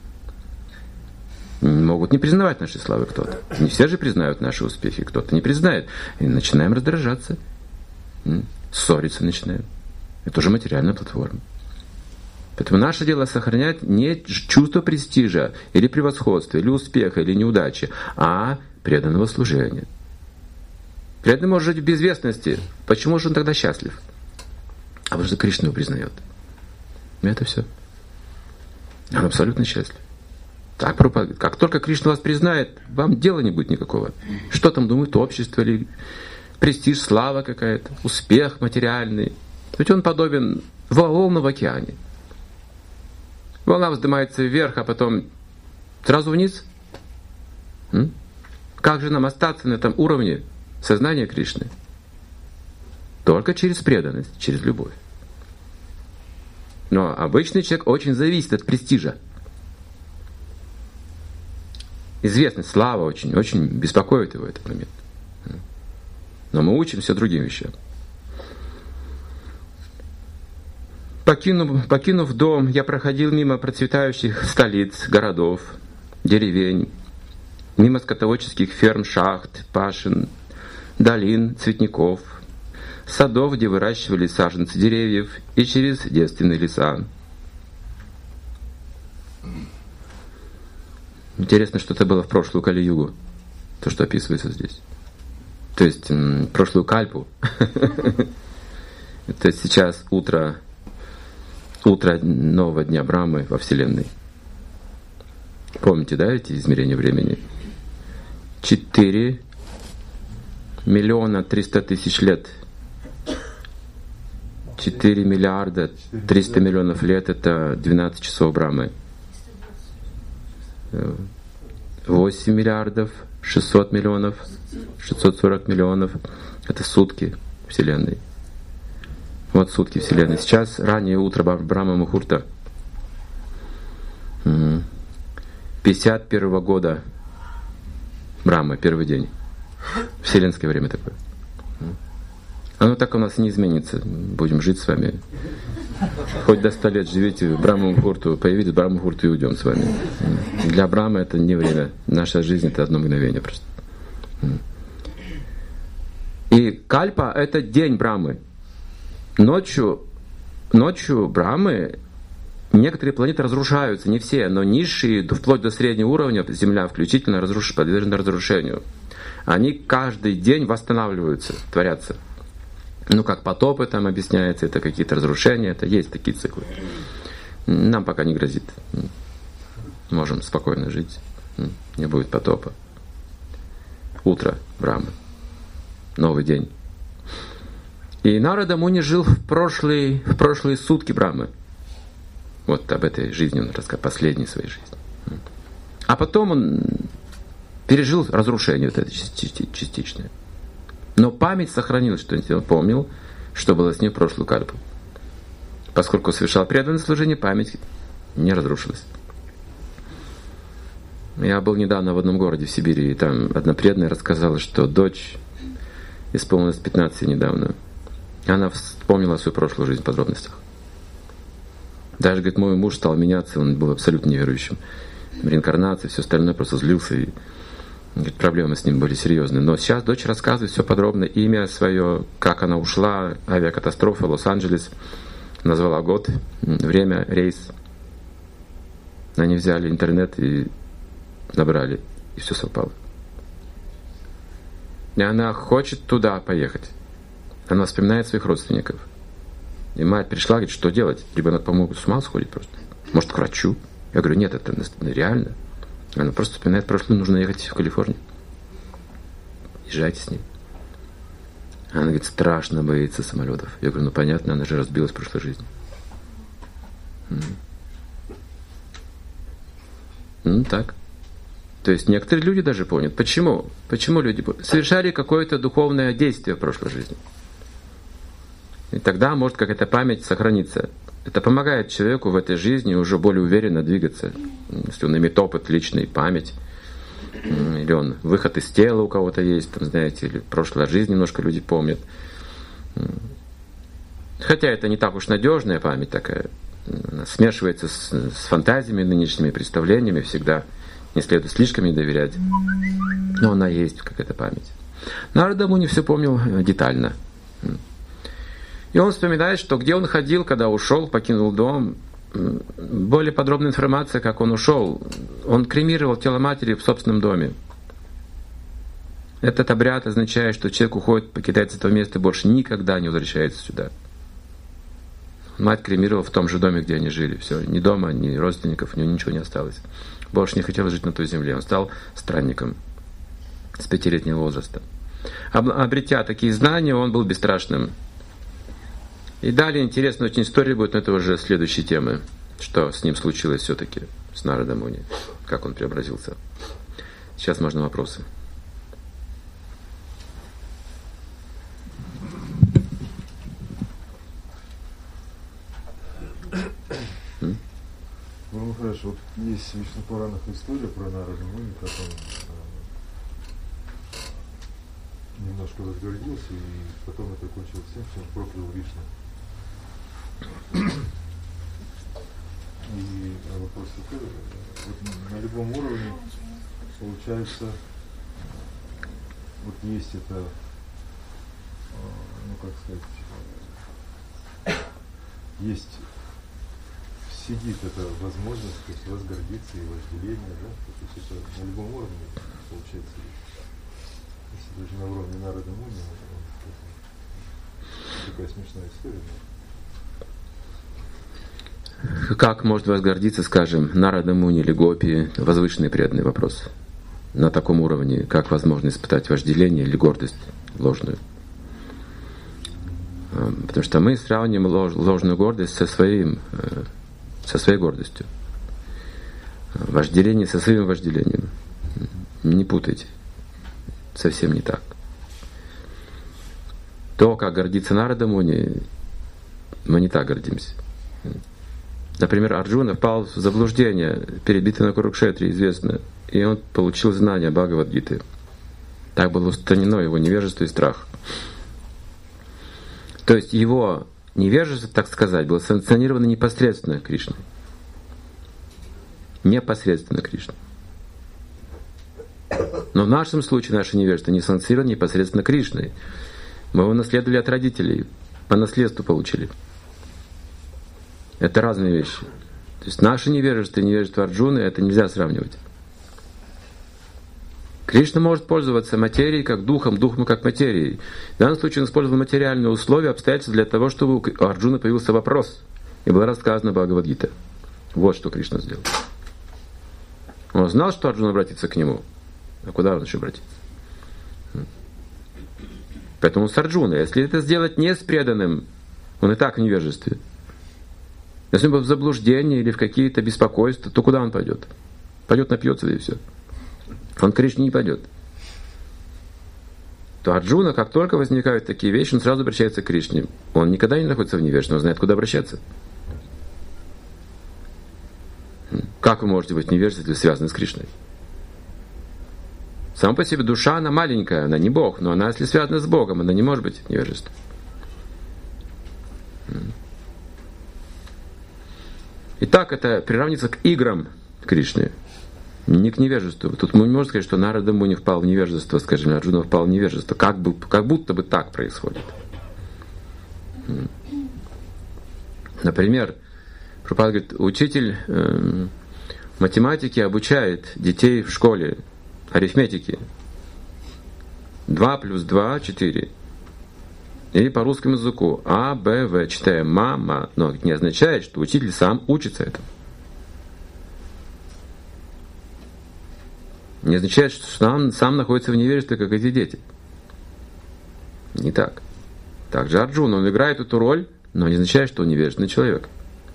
Могут не признавать нашей славы кто-то. Не все же признают наши успехи, кто-то не признает. И начинаем раздражаться, ссориться начинаем. Это уже материальная платформа. Поэтому наше дело сохранять не чувство престижа, или превосходства, или успеха, или неудачи, а преданного служения. Преданный может жить в безвестности. Почему же он тогда счастлив? А потому что Кришна его признает. И это все. Он абсолютно счастлив. Так проповедует. Как только Кришна вас признает, вам дела не будет никакого. Что там думает общество, или престиж, слава какая-то, успех материальный. Ведь он подобен волнам в океане. Волна вздымается вверх, а потом сразу вниз. Как же нам остаться на этом уровне сознания Кришны? Только через преданность, через любовь. Но обычный человек очень зависит от престижа. Известность, слава очень, очень беспокоит его в этот момент. Но мы учимся другим вещам. Покинув дом, я проходил мимо процветающих столиц, городов, деревень, мимо скотоводческих ферм, шахт, пашин, долин, цветников, садов, где выращивали саженцы деревьев, и через девственные леса. Интересно, что это было в прошлую Кали-югу, то, что описывается здесь. То есть прошлую кальпу. Это сейчас утро нового дня Брамы во Вселенной. Помните, да, эти измерения времени? 4 миллиона 300 тысяч лет. 4 миллиарда 300 миллионов лет — это 12 часов Брамы. 8 миллиардов 600 миллионов 640 миллионов — это сутки Вселенной. Вот сутки Вселенной. Сейчас раннее утро Брахма Мухурта 51 года Брахма, первый день. Вселенское время такое. Оно так у нас не изменится. Будем жить с вами. Хоть до 100 лет живите в Брахма Мухурту, появитесь в Брахма Мухурту и уйдем с вами. Для Брахмы это не время. Наша жизнь — это одно мгновение просто. И кальпа — это день Брахмы. Ночью Брахмы некоторые планеты разрушаются, не все, но низшие, вплоть до среднего уровня, Земля включительно, подвержены разрушению. Они каждый день восстанавливаются, творятся. Как потопы там объясняется, это какие-то разрушения, это есть такие циклы. Нам пока не грозит. Можем спокойно жить, не будет потопа. утро Брамы, новый день. И Нарада Муни жил в прошлые сутки Брамы. Вот об этой жизни он рассказал, последней своей жизни. А потом он пережил разрушение вот это частичное. Но память сохранилась, что он помнил, что было с ним в прошлую кальпу. Поскольку совершал преданное служение, память не разрушилась. Я был недавно в одном городе в Сибири, и там одна преданная рассказала, что дочь исполнилось 15 недавно. Она вспомнила свою прошлую жизнь в подробностях. Даже, говорит, мой муж стал меняться, он был абсолютно неверующим. Реинкарнация, все остальное, просто злился. И, говорит, проблемы с ним были серьезные. Но сейчас дочь рассказывает все подробно. Имя свое, как она ушла, авиакатастрофа, Лос-Анджелес. Назвала год, время, рейс. Они взяли интернет и набрали. И все совпало. И она хочет туда поехать. Она вспоминает своих родственников. И мать пришла, говорит, что делать? Ребенок, по-моему, с ума сходит просто. Может, к врачу? Я говорю, нет, это реально. Она просто вспоминает прошлое, нужно ехать в Калифорнию. Езжайте с ней. Она говорит, страшно боится самолетов. Я говорю, ну понятно, она же разбилась в прошлой жизни. Ну так. То есть некоторые люди даже помнят. Почему? Почему люди совершали какое-то духовное действие в прошлой жизни? И тогда может какая-то память сохраниться. Это помогает человеку в этой жизни уже более уверенно двигаться. Если он имеет опыт, личный, память, или он выход из тела у кого-то есть, там, знаете, или прошлая жизнь немножко люди помнят. Хотя это не так уж надежная память такая. Она смешивается с фантазиями, нынешними представлениями, всегда не следует слишком ей доверять. Но она есть, какая-то память. Нарада Муни все помнил детально. И он вспоминает, что где он ходил, когда ушел, покинул дом. Более подробная информация, как он ушел. Он кремировал тело матери в собственном доме. Этот обряд означает, что человек уходит, покидает этого места и больше никогда не возвращается сюда. Мать кремировала в том же доме, где они жили. Все, ни дома, ни родственников, у него ничего не осталось. Больше не хотел жить на той земле. Он стал странником с 5-летнего возраста. Обретя такие знания, он был бесстрашным. И далее интересная очень история будет, но это уже следующей темы, что с ним случилось все-таки, с Нарада Муни, как он преобразился. Сейчас можно вопросы. Ну, хорошо, вот есть в Вишну-Пуранах история про Нарада Муни, как он немножко возгордился, и потом это кончилось тем, что он проклял Вишну. И вопрос такой, вот на любом уровне получается, вот есть это, ну как сказать, есть, сидит эта возможность, то есть возгордиться и вожделение, да, то есть это на любом уровне получается, если даже на уровне Нарада Муни, такая смешная история. Как может возгордиться, скажем, Нарада Муни или Гопи? Возвышенный преданный вопрос. На таком уровне, как возможно испытать вожделение или гордость ложную? Потому что мы сравним ложную гордость со своей гордостью. Вожделение со своим вожделением. Не путайте. Совсем не так. То, как гордится Нарада Муни, мы не так гордимся. Например, Арджуна впал в заблуждение перед битвой на Курукшетре, известно, и он получил знания Бхагавад-гиты. Так было устранено его невежество и страх. То есть его невежество, так сказать, было санкционировано непосредственно Кришной. Непосредственно Кришной. Но в нашем случае наше невежество не санкционировано непосредственно Кришной. Мы его наследовали от родителей, по наследству получили. Это разные вещи. То есть наше невежество и невежество Арджуны это нельзя сравнивать. Кришна может пользоваться материей как духом, духом как материей. В данном случае он использовал материальные условия, обстоятельства для того, чтобы у Арджуны появился вопрос. И было рассказано Бхагавад-гита. Вот что Кришна сделал. Он знал, что Арджуна обратится к нему. А куда он еще обратится? Поэтому с Арджуной, если это сделать не с преданным, он и так в невежестве. Если он будет в заблуждении или в какие-то беспокойства, то куда он пойдет? Пойдет, напьется, и все. Он к Кришне не пойдет. То Арджуна, как только возникают такие вещи, он сразу обращается к Кришне. Он никогда не находится в невежестве, он знает, куда обращаться. Как вы можете быть в невежестве, если связаны с Кришной? Сама по себе душа, она маленькая, она не Бог, но она, если связана с Богом, она не может быть в невежестве. Итак, это приравнивается к играм Кришны, не к невежеству. Тут мы не можем сказать, что Нарада Муни впал в невежество, скажем, Арджуна впал в невежество. Как будто бы так происходит. Например, Прабхупада говорит, учитель математики обучает детей в школе арифметики. 2 плюс 2 — 4. И по русскому языку А, Б, В читаем мама, но это не означает, что учитель сам учится этому. Не означает, что он сам находится в невежестве, как эти дети. Не так. Также Арджун, он играет эту роль, но не означает, что он невежественный человек.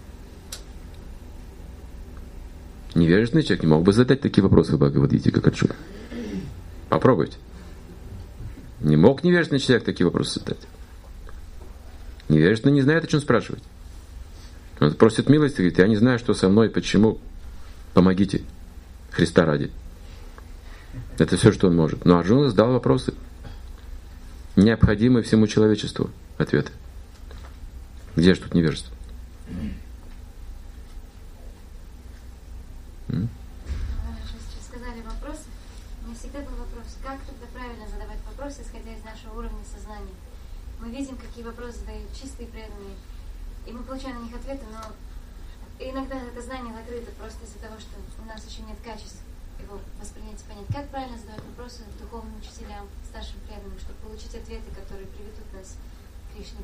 Невежественный человек не мог бы задать такие вопросы в Бхагавад-гите, как Арджуна. Попробуйте. Не мог невежественный человек такие вопросы задать. Невежественный не знает, о чем спрашивать. Он просит милости, говорит, я не знаю, что со мной, почему. Помогите. Христа ради. Это все, что он может. Но Арджуна задал вопросы, необходимые всему человечеству ответы. Где же тут невежество? Вы сказали вопросы. У меня всегда был вопрос, как тогда правильно задавать вопросы, исходя из нашего уровня сознания. Мы видим, какие вопросы задают чистые преданные, и мы получаем на них ответы, но иногда это знание закрыто просто из-за того, что у нас еще нет качеств его воспринять и понять. Как правильно задавать вопросы духовным учителям, старшим преданным, чтобы получить ответы, которые приведут нас к Кришне?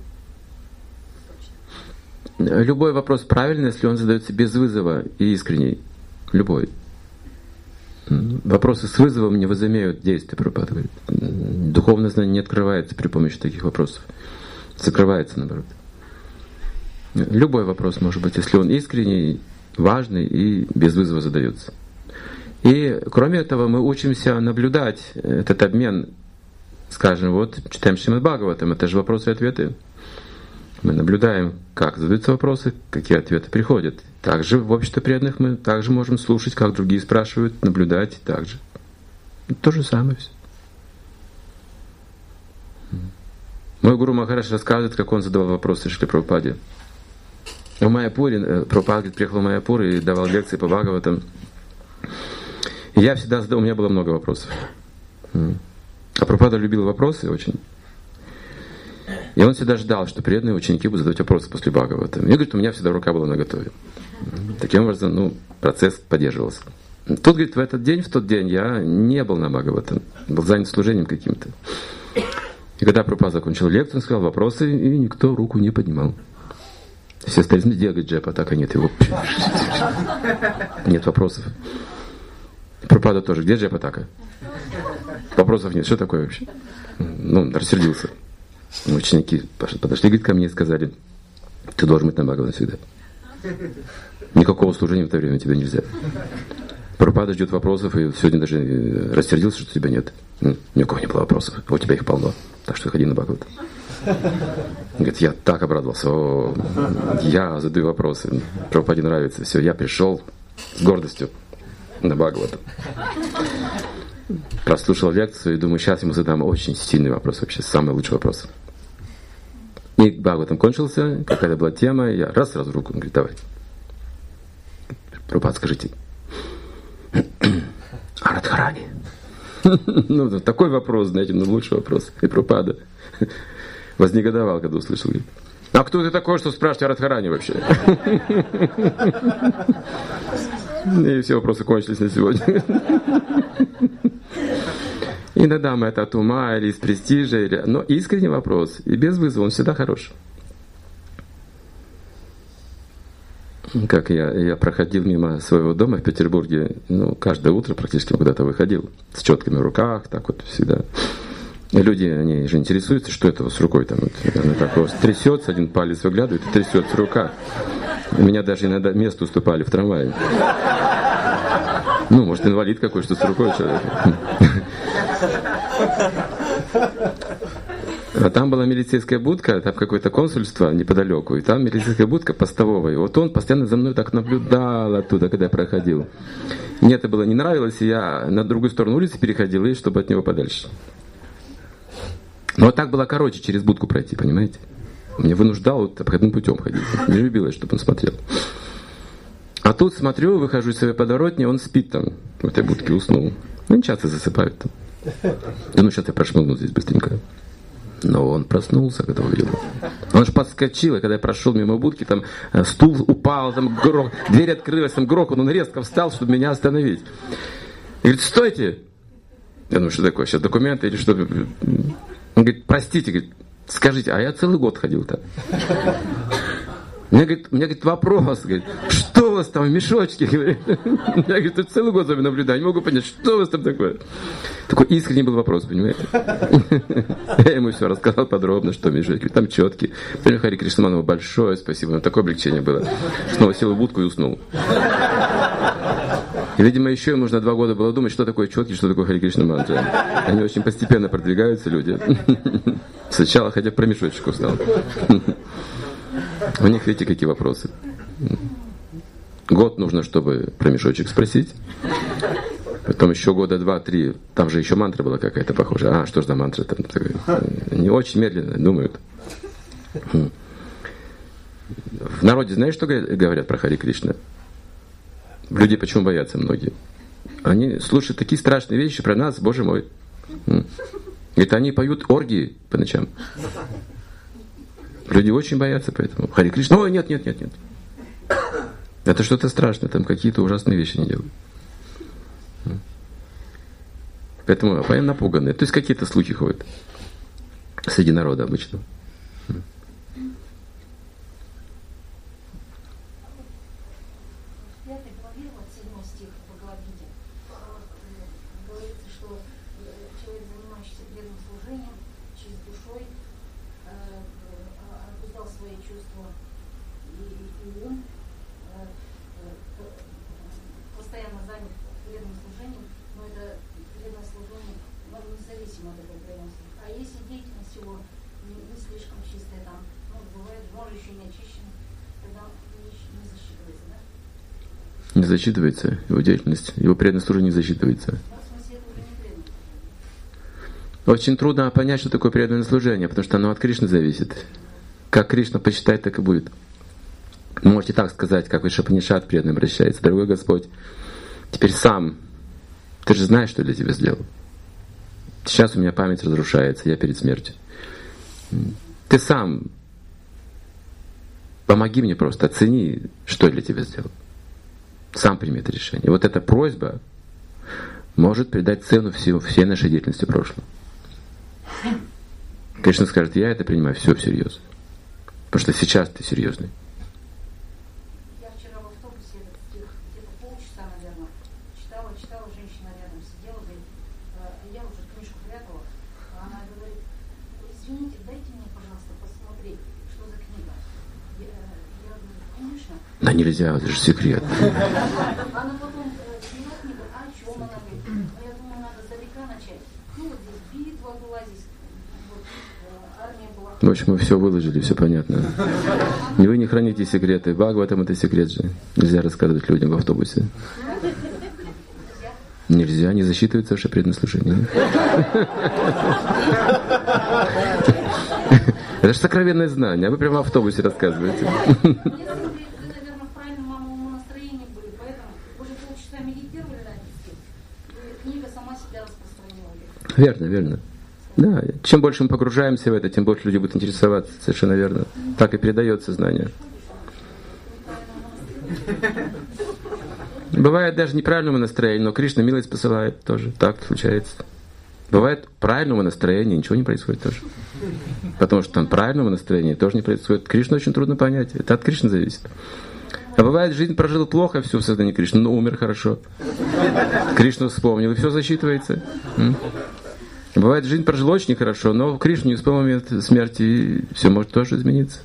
Точно. Любой вопрос правильный, если он задается без вызова и искренний. Любой. Вопросы с вызовом не возымеют действия, Прабхупада говорит. Духовное знание не открывается при помощи таких вопросов. Закрывается, наоборот. Любой вопрос может быть, если он искренний, важный и без вызова задается. И кроме этого мы учимся наблюдать этот обмен. Скажем, вот читаем Шримад Бхагаватам, это же вопросы и ответы. Мы наблюдаем, как задаются вопросы, какие ответы приходят. Также в обществе преданных мы также можем слушать, как другие спрашивают, наблюдать также. То же самое все. Мой гуру Махарадж рассказывает, как он задавал вопросы Шри Прабхупаде. В Майяпуре, Прабхупада приехал в Майяпур и давал лекции по Бхагаватам. И я всегда задал, у меня было много вопросов. А Прабхупада любил вопросы очень. И он всегда ждал, что преданные ученики будут задавать вопросы после Бхагавата. И говорит, у меня всегда рука была наготове. Таким образом, процесс поддерживался. Тут, говорит, в тот день я не был на Бхагавата, был занят служением каким-то. И когда Прабхупада закончил лекцию, он сказал вопросы, и никто руку не поднимал. Все остальные, где, говорит, Джайапатака, нет его. Нет вопросов. Прабхупада тоже, где Джайапатака? Вопросов нет, что такое вообще? Рассердился. Ученики подошли, говорит, ко мне и сказали, ты должен быть на Бхагавата всегда. Никакого служения в это время тебе нельзя. Прабхупада ждет вопросов, и сегодня даже рассердился, что тебя нет. Ни у кого не было вопросов, а у тебя их полно. Так что ходи на Бхагавата. Говорит, я так обрадовался. Я задаю вопросы. Прабхупаде нравится. Все, я пришел с гордостью на Бхагавата. Прослушал лекцию и думаю, сейчас ему задам очень сильный вопрос, вообще самый лучший вопрос. И Бхагаватам кончился, какая-то была тема, я сразу руку, он говорит, давай. Прабхупада, скажите, о Радхарани. Такой вопрос, знаете, лучший вопрос. И Прабхупада вознегодовал, когда услышал. Говорит, а кто ты такой, что спрашиваешь о Радхарани вообще? И все вопросы кончились на сегодня. Иногда мы это от ума или из престижа, но искренний вопрос, и без вызова, он всегда хорош. Как я проходил мимо своего дома в Петербурге, каждое утро практически куда-то выходил, с четками в руках, так вот всегда. Люди, они же интересуются, что это с рукой там. Вот, она так вот трясется, один палец выглядывает и трясется рука. У меня даже иногда место уступали в трамвае. Ну, может, инвалид какой, что с рукой человек. А там была милицейская будка, там какое-то консульство неподалеку, и там милицейская будка постового. И вот он постоянно за мной так наблюдал оттуда, когда я проходил. Мне это было не нравилось, и я на другую сторону улицы переходил, и чтобы от него подальше. Но так было короче через будку пройти, понимаете? Меня вынуждал вот обходным путем ходить. Не любилось, чтобы он смотрел. А тут смотрю, выхожу из своей подворотни, он спит там, в этой будке, уснул. Они часто засыпают там. Думаю, сейчас я прошмыгну здесь быстренько. Но он проснулся, когда увидел. Он же подскочил, и когда я прошел мимо будки, там стул упал, там дверь открылась, там грохот, он резко встал, чтобы меня остановить. И говорит, стойте! Я думаю, что такое, сейчас документы или что? Он говорит, простите, говорит, скажите, а я целый год ходил-то. У меня, говорит, вопрос, говорит, что у вас там в мешочке? Говорит. Я, говорит, тут целый год за вами наблюдаю, не могу понять, что у вас там такое? Такой искренний был вопрос, понимаете? Я ему все рассказал подробно, что в мешочке. Там четкий. Например, Хари Кришнаманову большое спасибо, но такое облегчение было. Снова сел в будку и уснул. И, видимо, еще им нужно 2 года было думать, что такое четкий, что такое Хари Кришна мантра. Они очень постепенно продвигаются, люди. Сначала хотя бы про мешочек узнал. У них, видите, какие вопросы. Год нужно, чтобы про мешочек спросить. Потом еще года 2-3. Там же еще мантра была какая-то похожая. А, что же за мантра там? Они очень медленно думают. В народе знаешь, что говорят про Хари Кришна? Люди почему боятся многие? Они слушают такие страшные вещи про нас, Боже мой. Это они поют оргии по ночам. Люди очень боятся поэтому. Хари Кришна, ой, нет. Это что-то страшное, там какие-то ужасные вещи не делают. Поэтому напуганные. То есть какие-то слухи ходят среди народа обычно. Не засчитывается его деятельность, его преданное служение не засчитывается. Очень трудно понять, что такое преданное служение, потому что оно от Кришны зависит. Как Кришна посчитает, так и будет. Можете так сказать, как Вишапанишат к преданным обращается. Дорогой Господь, теперь сам, ты же знаешь, что я для тебя сделал. Сейчас у меня память разрушается, я перед смертью. Ты сам помоги мне просто, оцени, что я для тебя сделал. Сам прими это решение. Вот эта просьба может придать цену всей нашей деятельности в прошлом. Кришна скажет, я это принимаю все всерьез. Потому что сейчас ты серьезный. Я вчера в автобусе где-то полчаса, наверное, читала, женщина рядом сидела, говорит, я уже книжку прятала, она говорит, извините, дайте мне, пожалуйста, посмотреть, что за книга. Я говорю, конечно. Да нельзя, это же секрет. Она потом взяла книгу, а о чем она говорит? Я думаю, надо издалека начать. Ну, вот здесь битва была, здесь вот, армия была. В общем, мы все выложили, все понятно. Вы не храните секреты. Бхагаватам это секрет же. Нельзя рассказывать людям в автобусе. Нельзя, не засчитывается ваше преданное служение. Это же сокровенное знание, а вы прямо в автобусе рассказываете. Верно. Да, чем больше мы погружаемся в это, тем больше люди будут интересоваться. Совершенно верно. Так и передается знание. Бывает даже неправильного настроения, но Кришна милость посылает тоже. Так случается. Бывает правильного настроения, ничего не происходит тоже. Потому что там правильного настроения тоже не происходит. Кришну очень трудно понять. Это от Кришны зависит. А бывает, жизнь прожил плохо, все в сознании Кришны, но умер хорошо. Кришну вспомнил, и все засчитывается. Бывает, жизнь прожила очень хорошо, но Кришна не успел в момент смерти, и все может тоже измениться.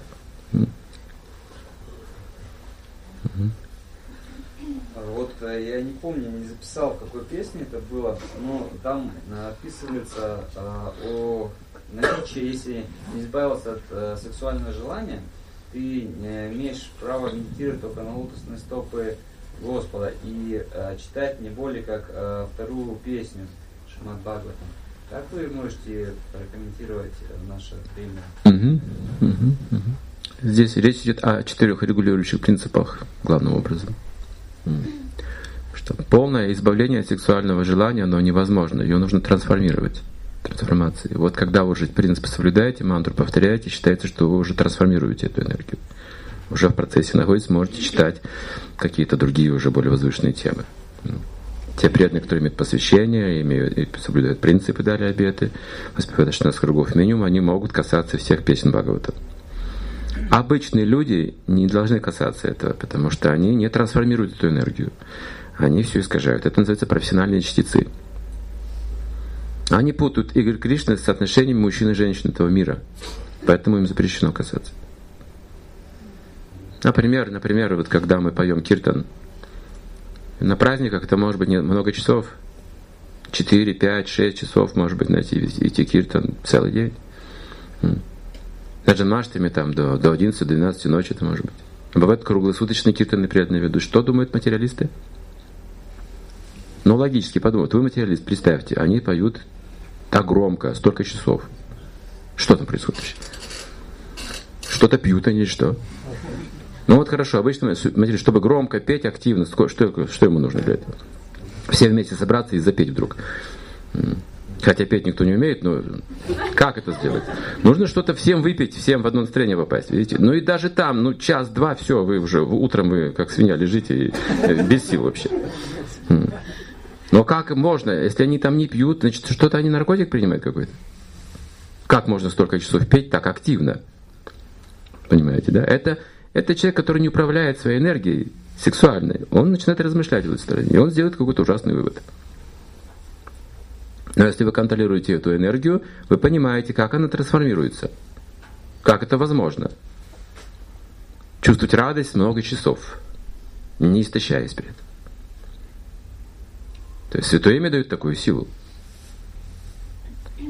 Вот я не помню, не записал, в какой песне это было, но там описывается о наличии, если не избавился от сексуального желания, ты имеешь право медитировать только на лотосные стопы Господа и читать не более как вторую песню Шримад Бхагаватам. Как вы можете прокомментировать наше время? Здесь речь идет о 4 регулирующих принципах, главным образом. Что полное избавление от сексуального желания, оно невозможно, ее нужно трансформировать. Трансформации. Вот когда вы уже принципы соблюдаете, мантру повторяете, считается, что вы уже трансформируете эту энергию. Уже в процессе находитесь, можете читать какие-то другие уже более возвышенные темы. Те преданные, которые имеют посвящение, имеют, соблюдают принципы, дали обеты, воспевают 16 кругов минимум, они могут касаться всех песен Бхагавата. Обычные люди не должны касаться этого, потому что они не трансформируют эту энергию. Они все искажают. Это называется профессиональные чтецы. Они путают Игорь Кришны с соотношением мужчин и женщин этого мира. Поэтому им запрещено касаться. Например, вот когда мы поем киртан, на праздниках это может быть много часов. 4, 5, 6 часов, может быть, идти киртан целый день. На Джанмаштами там до 11-12 ночи это может быть. Бывают круглосуточные киртаны преданные ведут. Что думают материалисты? Ну, логически подумают. Вы материалист, представьте, они поют так громко, столько часов. Что там происходит вообще? Что-то пьют они или что? Ну вот хорошо, обычно, чтобы громко петь, активно, что ему нужно для этого? Все вместе собраться и запеть вдруг. Хотя петь никто не умеет, но как это сделать? Нужно что-то всем выпить, всем в одно настроение попасть, видите? Ну и даже там, час-два, все, вы уже утром вы как свинья лежите и без сил вообще. Но как можно, если они там не пьют, значит, что-то они наркотик принимают какой-то? Как можно столько часов петь так активно? Понимаете, да? Это человек, который не управляет своей энергией сексуальной. Он начинает размышлять в этой стороне, и он сделает какой-то ужасный вывод. Но если вы контролируете эту энергию, вы понимаете, как она трансформируется. Как это возможно? Чувствовать радость много часов, не истощаясь при этом. То есть Святое Имя дает такую силу. Я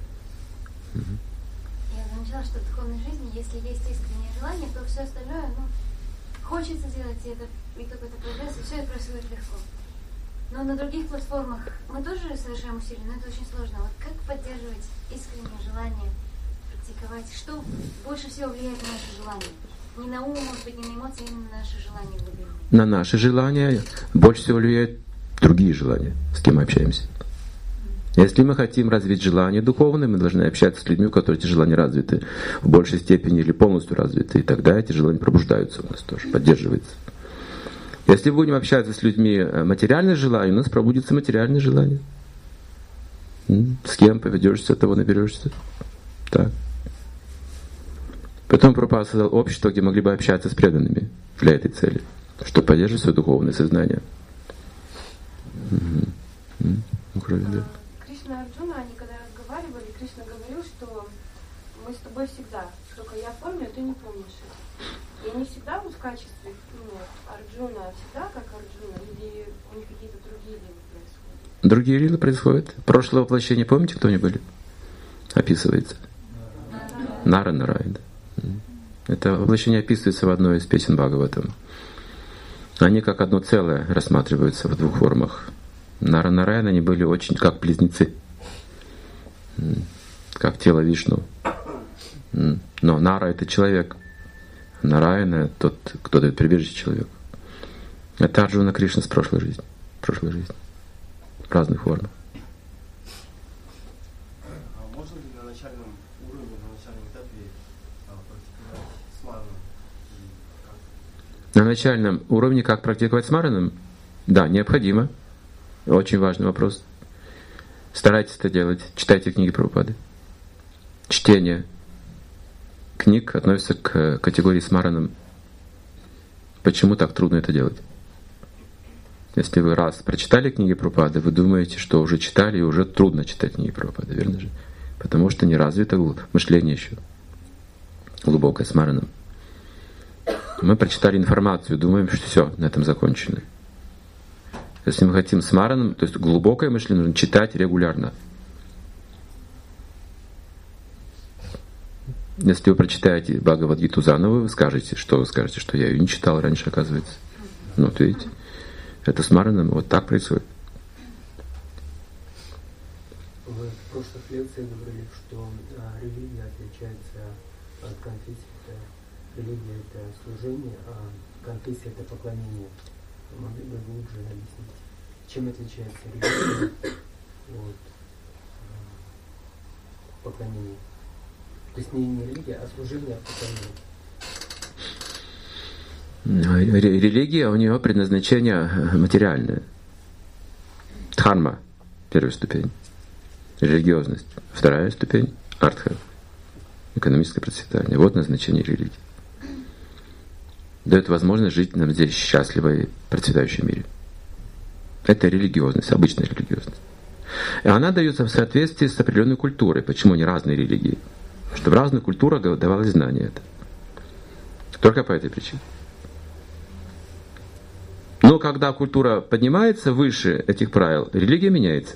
замечала, что в духовной жизни, если есть искреннее желание, то все остальное, хочется делать это, и какой-то прогресс, и все это происходит легко. Но на других платформах мы тоже совершаем усилия, но это очень сложно. Вот как поддерживать искреннее желание, практиковать? Что больше всего влияет на наше желание? Не на ум, может быть, не на эмоции, а именно на наше желание глубинное. На наши желания больше всего влияет другие желания, с кем мы общаемся. Если мы хотим развить желания духовные, мы должны общаться с людьми, у которых эти желания развиты в большей степени или полностью развиты, и тогда эти желания пробуждаются у нас тоже, поддерживаются. Если будем общаться с людьми материальных желаний, у нас пробудится материальное желание. С кем поведешься, того наберешься. Так. Потом Прабхупада создал общество, где могли бы общаться с преданными для этой цели, чтобы поддерживать свое духовное сознание. Кришна и Арджуна, они когда разговаривали, Кришна говорил, что мы с тобой всегда, только я помню, а ты не помнишь это. И они всегда вот в качестве Арджуна всегда как Арджуна, или у них какие-то другие лилы происходят? Другие лилы происходят. Прошлое воплощение, помните, кто они были? Описывается. Нара Нарайна. Это воплощение описывается в одной из песен Бхагаватам. Они как одно целое рассматриваются в двух формах. Нара Нарайна, они были очень как близнецы, как тело Вишну. Но Нара — это человек, Нарайна — тот, кто дает прибежище человеку. Это Арджуна Кришна с прошлой жизни. В разных формах. А можно ли на начальном уровне, на начальном этапе практиковать смарану? На начальном уровне как практиковать смараном? Да, необходимо. Очень важный вопрос. Старайтесь это делать. Читайте книги Прабхупады. Чтение книг относится к категории смараном. Почему так трудно это делать? Если вы раз прочитали книги Прабхупады, вы думаете, что уже читали, и уже трудно читать книги Прабхупады, верно же? Потому что не развито мышление еще глубокое, с мараном. Мы прочитали информацию, думаем, что все, на этом закончено. Если мы хотим с мараном, то есть глубокое мышление, нужно читать регулярно. Если вы прочитаете Бхагавад-гиту заново, вы скажете, что я ее не читал раньше, оказывается. Ну, вот видите, это с мараном вот так происходит. Вы в прошлых лекциях говорили, что религия отличается от конфессии. Религия — это служение, а конфессия — это поклонение. Могли бы глубже объяснить, чем отличается религия от поклонения? То есть не религия, а служение, а поклонение. Религия, у нее предназначение материальное. Дхарма — первая ступень. Религиозность. Вторая ступень — артха. Экономическое процветание. Вот назначение религии. Дает возможность жить нам здесь счастливо и процветающем мире. Это религиозность, обычная религиозность. И она дается в соответствии с определенной культурой. Почему не разные религии? Потому что в разных культурах давалось знание это. Только по этой причине. Но когда культура поднимается выше этих правил, религия меняется.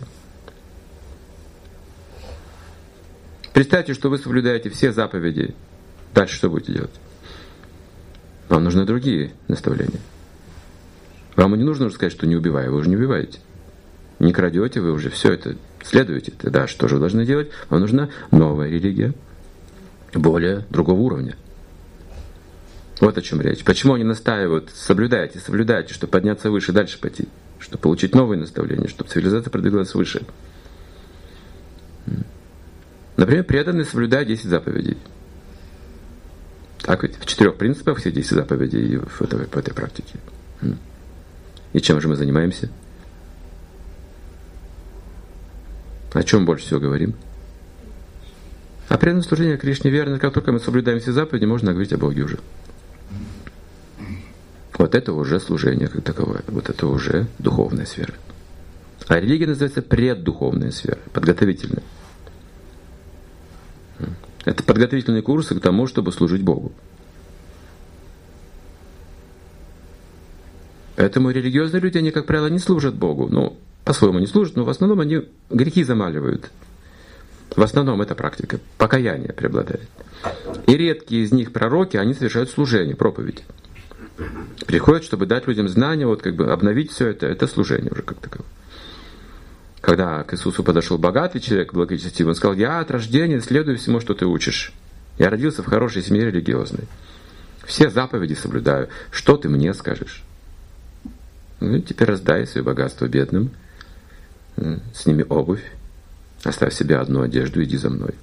Представьте, что вы соблюдаете все заповеди. Дальше что будете делать? Вам нужны другие наставления. Вам не нужно сказать, что не убивай, вы уже не убиваете. Не крадете, вы уже все это следуете. Тогда что же вы должны делать? Вам нужна новая религия, более другого уровня. Вот о чем речь. Почему они настаивают, соблюдайте, чтобы подняться выше, дальше пойти, чтобы получить новые наставления, чтобы цивилизация продвигалась выше. Например, преданный соблюдает 10 заповедей. Так ведь в 4 принципах все 10 заповедей в этой практике. И чем же мы занимаемся? О чем больше всего говорим? О преданном служении Кришне верно. Как только мы соблюдаем все заповеди, можно говорить о Боге уже. Вот это уже служение как таковое. Вот это уже духовная сфера. А религия называется преддуховная сфера, подготовительная. Это подготовительные курсы к тому, чтобы служить Богу. Поэтому религиозные люди, они, как правило, не служат Богу. Ну, по-своему не служат, но в основном они грехи замаливают. В основном эта практика покаяния преобладает. И редкие из них пророки, они совершают служение, проповедь. Приходят, чтобы дать людям знания, вот как бы обновить все это служение уже как таковое. Когда к Иисусу подошел богатый человек, благочестивый, он сказал: я от рождения следую всему, что ты учишь. Я родился в хорошей семье религиозной. Все заповеди соблюдаю. Что ты мне скажешь? Ну, теперь раздай свое богатство бедным, сними обувь, оставь себе одну одежду, иди за мной.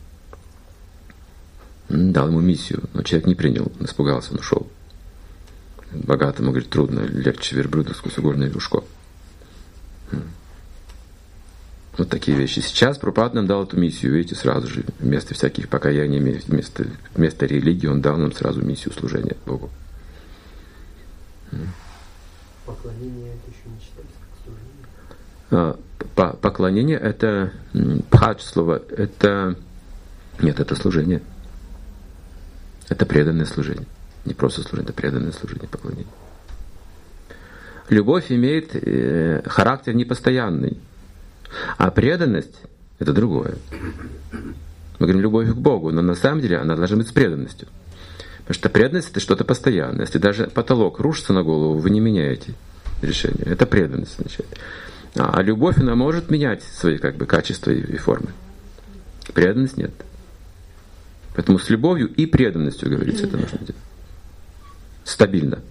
Дал ему миссию, но человек не принял, он испугался, он ушел. Богатому, говорит, трудно, легче верблюду сквозь угорное брюшко. Вот такие вещи. Сейчас Прабхупада нам дал эту миссию, видите, сразу же. Вместо всяких покаяний, вместо религии он дал нам сразу миссию служения Богу. Поклонение — это еще не считается как служение? Поклонение — это бхадж слово, это... Нет, это служение. Это преданное служение. Не просто служение, это преданное служение, поклонение. Любовь имеет характер непостоянный. А преданность — это другое. Мы говорим любовь к Богу, но на самом деле она должна быть с преданностью. Потому что преданность — это что-то постоянное. Если даже потолок рушится на голову, вы не меняете решение. Это преданность означает. А любовь, она может менять свои как бы качества и формы. Преданность нет. Поэтому с любовью и преданностью, говорится, это нужно делать. Стабильно.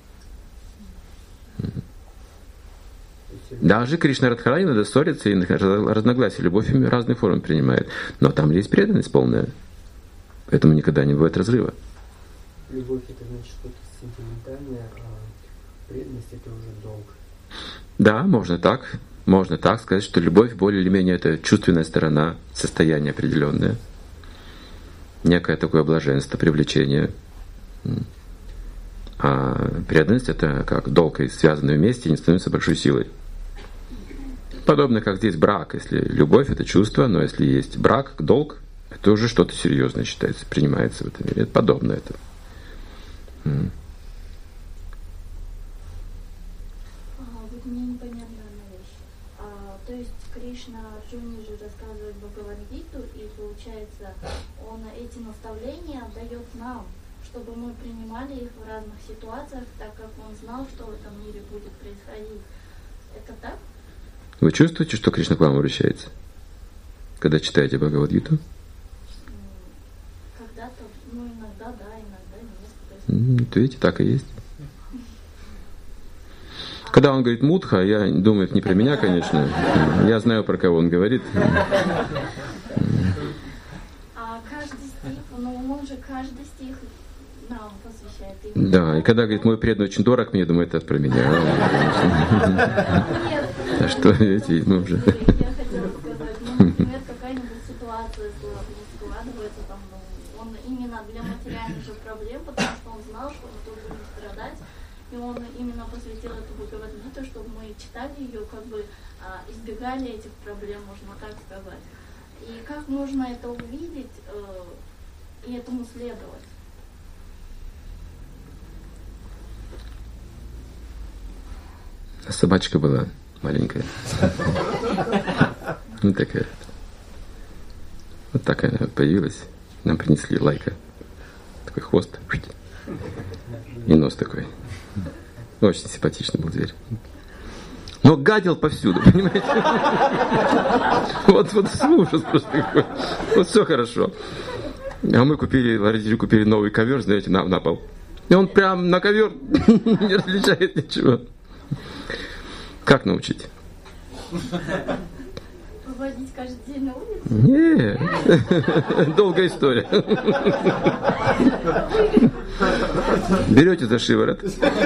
Даже Кришна Радхарани иногда ссорятся и разногласия. Любовь разные формы принимает. Но там есть преданность полная. Поэтому никогда не бывает разрыва. Любовь — это значит что-то сентиментальное, а преданность — это уже долг. Да, можно так сказать, что любовь более или менее это чувственная сторона, состояние определенное. Некое такое блаженство, привлечение. А преданность — это как долго связанные вместе, не становится большой силой. Подобно как здесь брак. Если любовь — это чувство, но если есть брак, долг, это уже что-то серьезное считается, принимается в этом мире. Это подобно этому. Вот мне непонятна одна вещь. То есть Кришна Арджуне же рассказывает Бхагавад-гиту, и получается, он эти наставления дает нам, чтобы мы принимали их в разных ситуациях, так как он знал, что в этом мире будет происходить. Это так? Вы чувствуете, что Кришна к вам обращается, когда читаете Бхагавад-гиту? Когда-то, иногда да, иногда нет. Вот видите, так и есть. Когда он говорит «мудха», я думаю, это не про меня, конечно. Я знаю, про кого он говорит. А каждый стих, он же каждый стих нам посвящает. Да, и когда говорит «мой преданный очень дорог мне», думаю, это про меня. А что, видите, мы уже... Я хотела сказать, например, какая-нибудь ситуация складывается, там, он именно для материальных же проблем, потому что он знал, что мы тут будем страдать, и он именно посвятил эту Бхагавад-гиту, чтобы мы читали ее, как бы избегали этих проблем, можно так сказать. И как можно это увидеть и этому следовать? Собачка была маленькая. Ну такая. Вот такая появилась. Нам принесли лайка. Такой хвост. И нос такой. Очень симпатичный был зверь. Но гадил повсюду, понимаете? Вот ужас просто какой. Вот все хорошо. А мы родители купили новый ковер, знаете, на пол. И он прям на ковер не различает ничего. Как научить? Выводить каждый день на улицу? Нет. Долгая история. Берете за шиворот.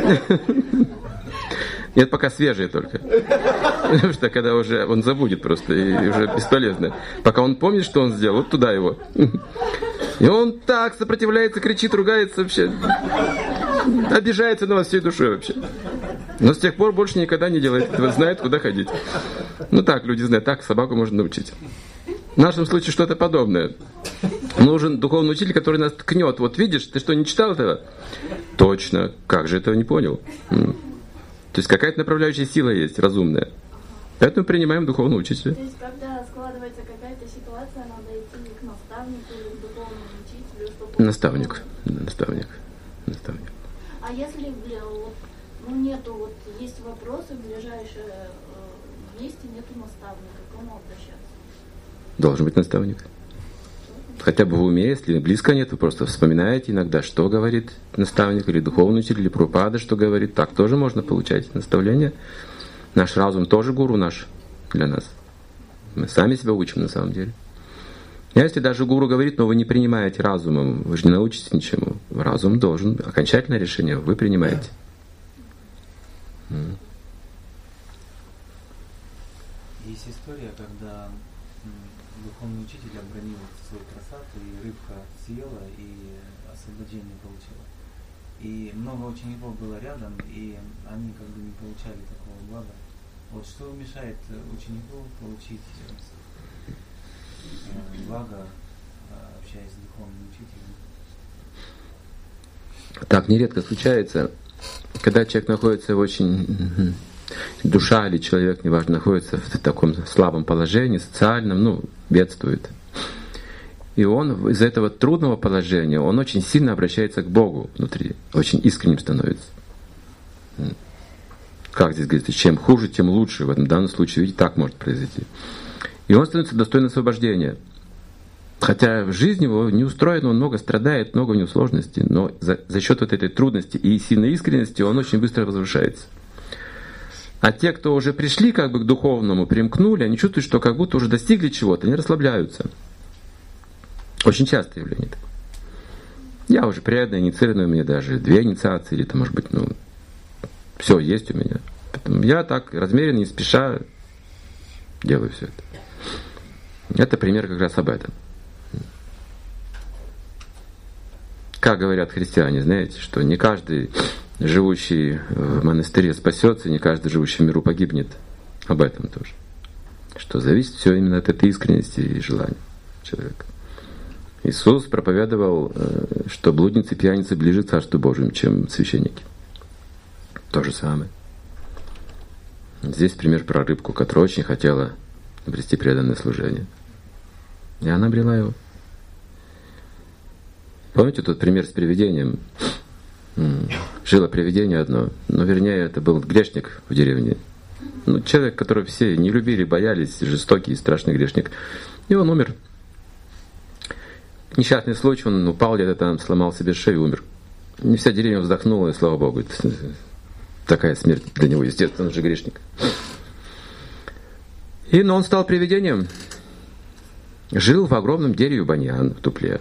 Нет, пока свежие только. Потому что когда уже он забудет просто, и уже бесполезно. Пока он помнит, что он сделал, вот туда его. И он так сопротивляется, кричит, ругается вообще. Обижается на вас всей душой вообще. Но с тех пор больше никогда не делает этого, знает, куда ходить. Ну так, люди знают, так собаку можно научить. В нашем случае что-то подобное. Нужен духовный учитель, который нас ткнет. Вот видишь, ты что, не читал этого? Точно. Как же этого не понял? То есть какая-то направляющая сила есть, разумная. Поэтому принимаем духовного учителя. То есть когда складывается какая-то ситуация, надо идти к наставнику или к духовному учителю, чтобы... Наставник. А если нету, есть вопросы, в ближайшем месте нету наставника, к кому обращаться? Должен быть наставник. Хотя бы в уме, если близко нет, вы просто вспоминаете иногда, что говорит наставник, или духовный учитель, или Прабхупада, что говорит. Так тоже можно получать наставления. Наш разум тоже гуру наш для нас. Мы сами себя учим на самом деле. А если даже гуру говорит, но вы не принимаете разумом, вы же не научитесь ничему. Разум должен, окончательное решение вы принимаете. Есть история, когда духовный учитель обронил свой просад, и рыбка съела, и освобождение получила. И много учеников было рядом, и они как бы не получали такого блага. Вот что мешает ученику получить благо, общаясь с духовным учителем? Так нередко случается, когда человек находится в очень... душа или человек, неважно, находится в таком слабом положении, социальном, бедствует. И он из этого трудного положения, он очень сильно обращается к Богу внутри, очень искренним становится. Как здесь говорится, чем хуже, тем лучше. В этом данном случае, видите, так может произойти. И он становится достойным освобождения. Хотя в жизни его не устроено, он много страдает, много у него сложностей, но за счет вот этой трудности и сильной искренности он очень быстро возвышается. А те, кто уже пришли как бы к духовному, примкнули, они чувствуют, что как будто уже достигли чего-то, они расслабляются. Очень частое явление такое. Я уже преданный, инициированный, у меня даже 2 инициации, или это может быть, все есть у меня. Поэтому я так размеренно, не спеша делаю все это. Это пример как раз об этом. Как говорят христиане, знаете, что не каждый живущий в монастыре спасется, не каждый живущий в миру погибнет. Об этом тоже. Что зависит все именно от этой искренности и желания человека. Иисус проповедовал, что блудницы и пьяницы ближе к Царству Божьему, чем священники. То же самое. Здесь пример про рыбку, которая очень хотела обрести преданное служение. И она обрела его. Помните тот пример с привидением? Жило привидение одно, но вернее это был грешник в деревне. Человек, которого все не любили, боялись, жестокий и страшный грешник. И он умер. Несчастный случай, он упал где-то там, сломал себе шею и умер. И вся деревня вздохнула, и слава Богу, такая смерть для него, естественно, он же грешник. Но он стал привидением. Жил в огромном дереве баньян в дупле.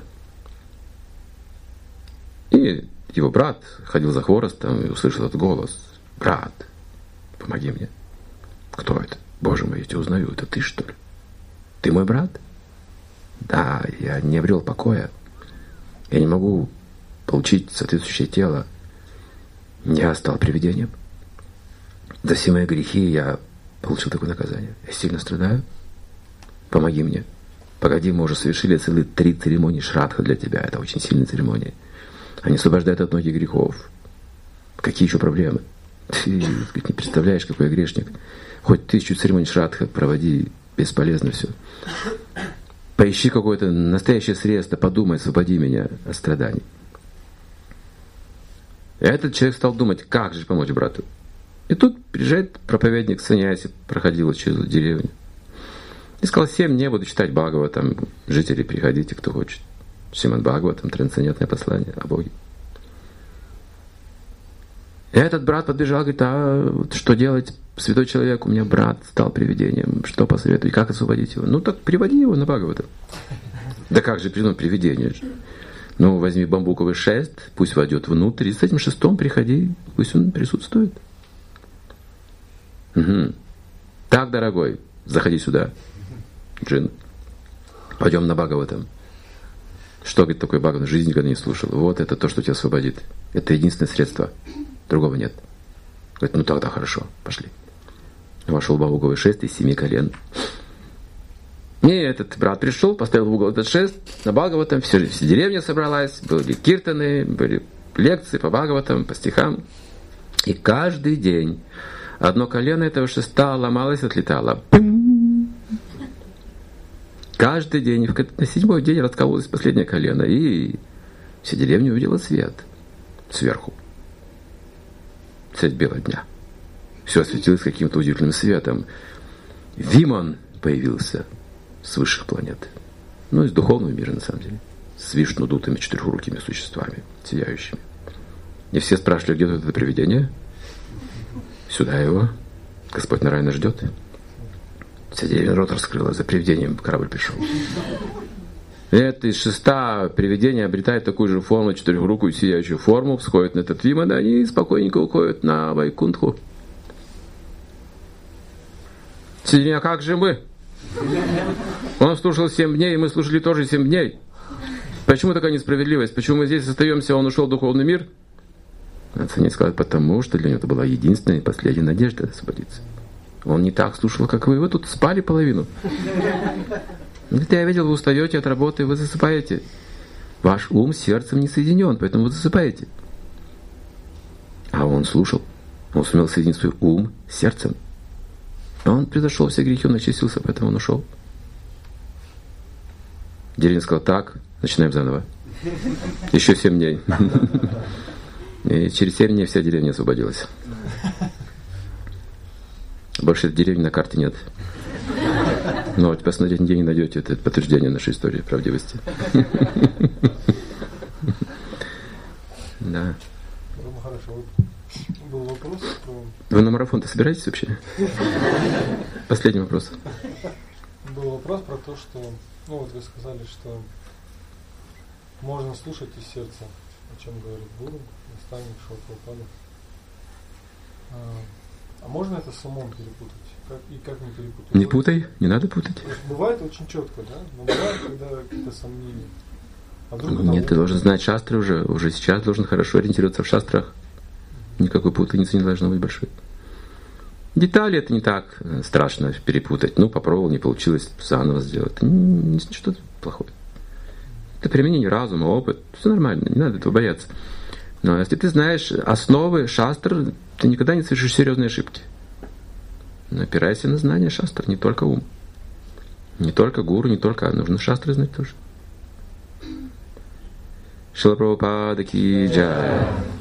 И его брат ходил за хворостом и услышал этот голос: «Брат, помоги мне». «Кто это? Боже мой, я тебя узнаю, это ты, что ли? Ты мой брат?» «Да, я не обрел покоя. Я не могу получить соответствующее тело. Я стал привидением. За все мои грехи я получил такое наказание. Я сильно страдаю. Помоги мне. Погоди, мы уже совершили целые 3 церемонии шрадха для тебя. Это очень сильные церемонии. Они освобождают от многих грехов. Какие еще проблемы? Ты не представляешь, какой я грешник. Хоть 1000 церемоний шрадха проводи, бесполезно все. Поищи какое-то настоящее средство, подумай, освободи меня от страданий». И этот человек стал думать, как же помочь брату. И тут приезжает проповедник саньяси, проходил через деревню. И сказал: 7 дней буду читать Бхагаватам. Жители, приходите, кто хочет. Шримад Бхагаватам, трансцендентное послание о Боге. И этот брат подбежал, говорит: а что делать, святой человек, у меня брат стал привидением, что посоветуй, как освободить его? Так приводи его на Бхагаватам. Да как же привидение? Возьми бамбуковый шест, пусть войдет внутрь, и с этим шестом приходи, пусть он присутствует. Угу. Так, дорогой, заходи сюда, джин. Пойдем на Бхагаватам. Что, говорит, такое Бхагаватам? Жизнь никогда не слушал. Вот это то, что тебя освободит. Это единственное средство. Другого нет. Говорит: тогда хорошо, пошли. Вошел бамбуковый шест из 7 колен. И этот брат пришел, поставил в угол этот шест на Бхагаватам, вся деревня собралась, были киртаны, были лекции по Бхагаватам, по стихам. И каждый день одно колено этого шеста ломалось, отлетало. Каждый день, на 7-й день раскололось последнее колено, и вся деревня увидела свет сверху. Средь бела дня. Все осветилось каким-то удивительным светом. Виман появился с высших планет. Из духовного мира, на самом деле. С вишнудутыми 4-рукими существами, сияющими. И все спрашивали: где тут это привидение? Сюда его. Господь Нараяна ждет. Вся деревня рот раскрыла, за привидением корабль пришел. И это из шеста привидения обретает такую же форму, 4-рукую сияющую форму, всходит на этот Виман, и они спокойненько уходят на Вайкунтху. А как же мы? Он слушал 7 дней, и мы слушали тоже 7 дней. Почему такая несправедливость? Почему мы здесь остаемся, а он ушел в духовный мир? Они сказали: потому что для него это была единственная и последняя надежда освободиться. Он не так слушал, как вы. Вы тут спали половину. Говорит: я видел, вы устаете от работы, вы засыпаете. Ваш ум с сердцем не соединен, поэтому вы засыпаете. А он слушал. Он сумел соединить свой ум с сердцем. Он превзошел все грехи, он очистился, поэтому он ушел. Деревня сказала: так, начинаем заново. Еще 7 дней. И через 7 дней вся деревня освободилась. Больше этой деревни на карте нет. Но посмотреть нигде не найдете. Это подтверждение нашей истории, правдивости. Да. Хорошо. Был вопрос про... Вы на марафон-то собираетесь вообще? Последний вопрос. Был вопрос про то, что... вы сказали, что можно слушать из сердца, о чем говорит гуру, наставник Шилапрабхупада. А можно это с умом перепутать? Как не перепутать? Не путай, не надо путать. Бывает очень четко, да? Но бывает, когда какие-то сомнения. Нет, ты должен знать шастры уже. Уже сейчас должен хорошо ориентироваться в шастрах. Никакой путаницы не должно быть большой. Детали это не так страшно перепутать. Ну, попробовал, не получилось, заново сделать. Что-то плохое. Это применение разума, опыт. Все нормально, не надо этого бояться. Но если ты знаешь основы шастр, ты никогда не совершишь серьезные ошибки. Но опирайся на знания шастр, не только ум. Не только гуру, не только... Нужно шастры знать тоже. Шрила Прабхупада ки джай.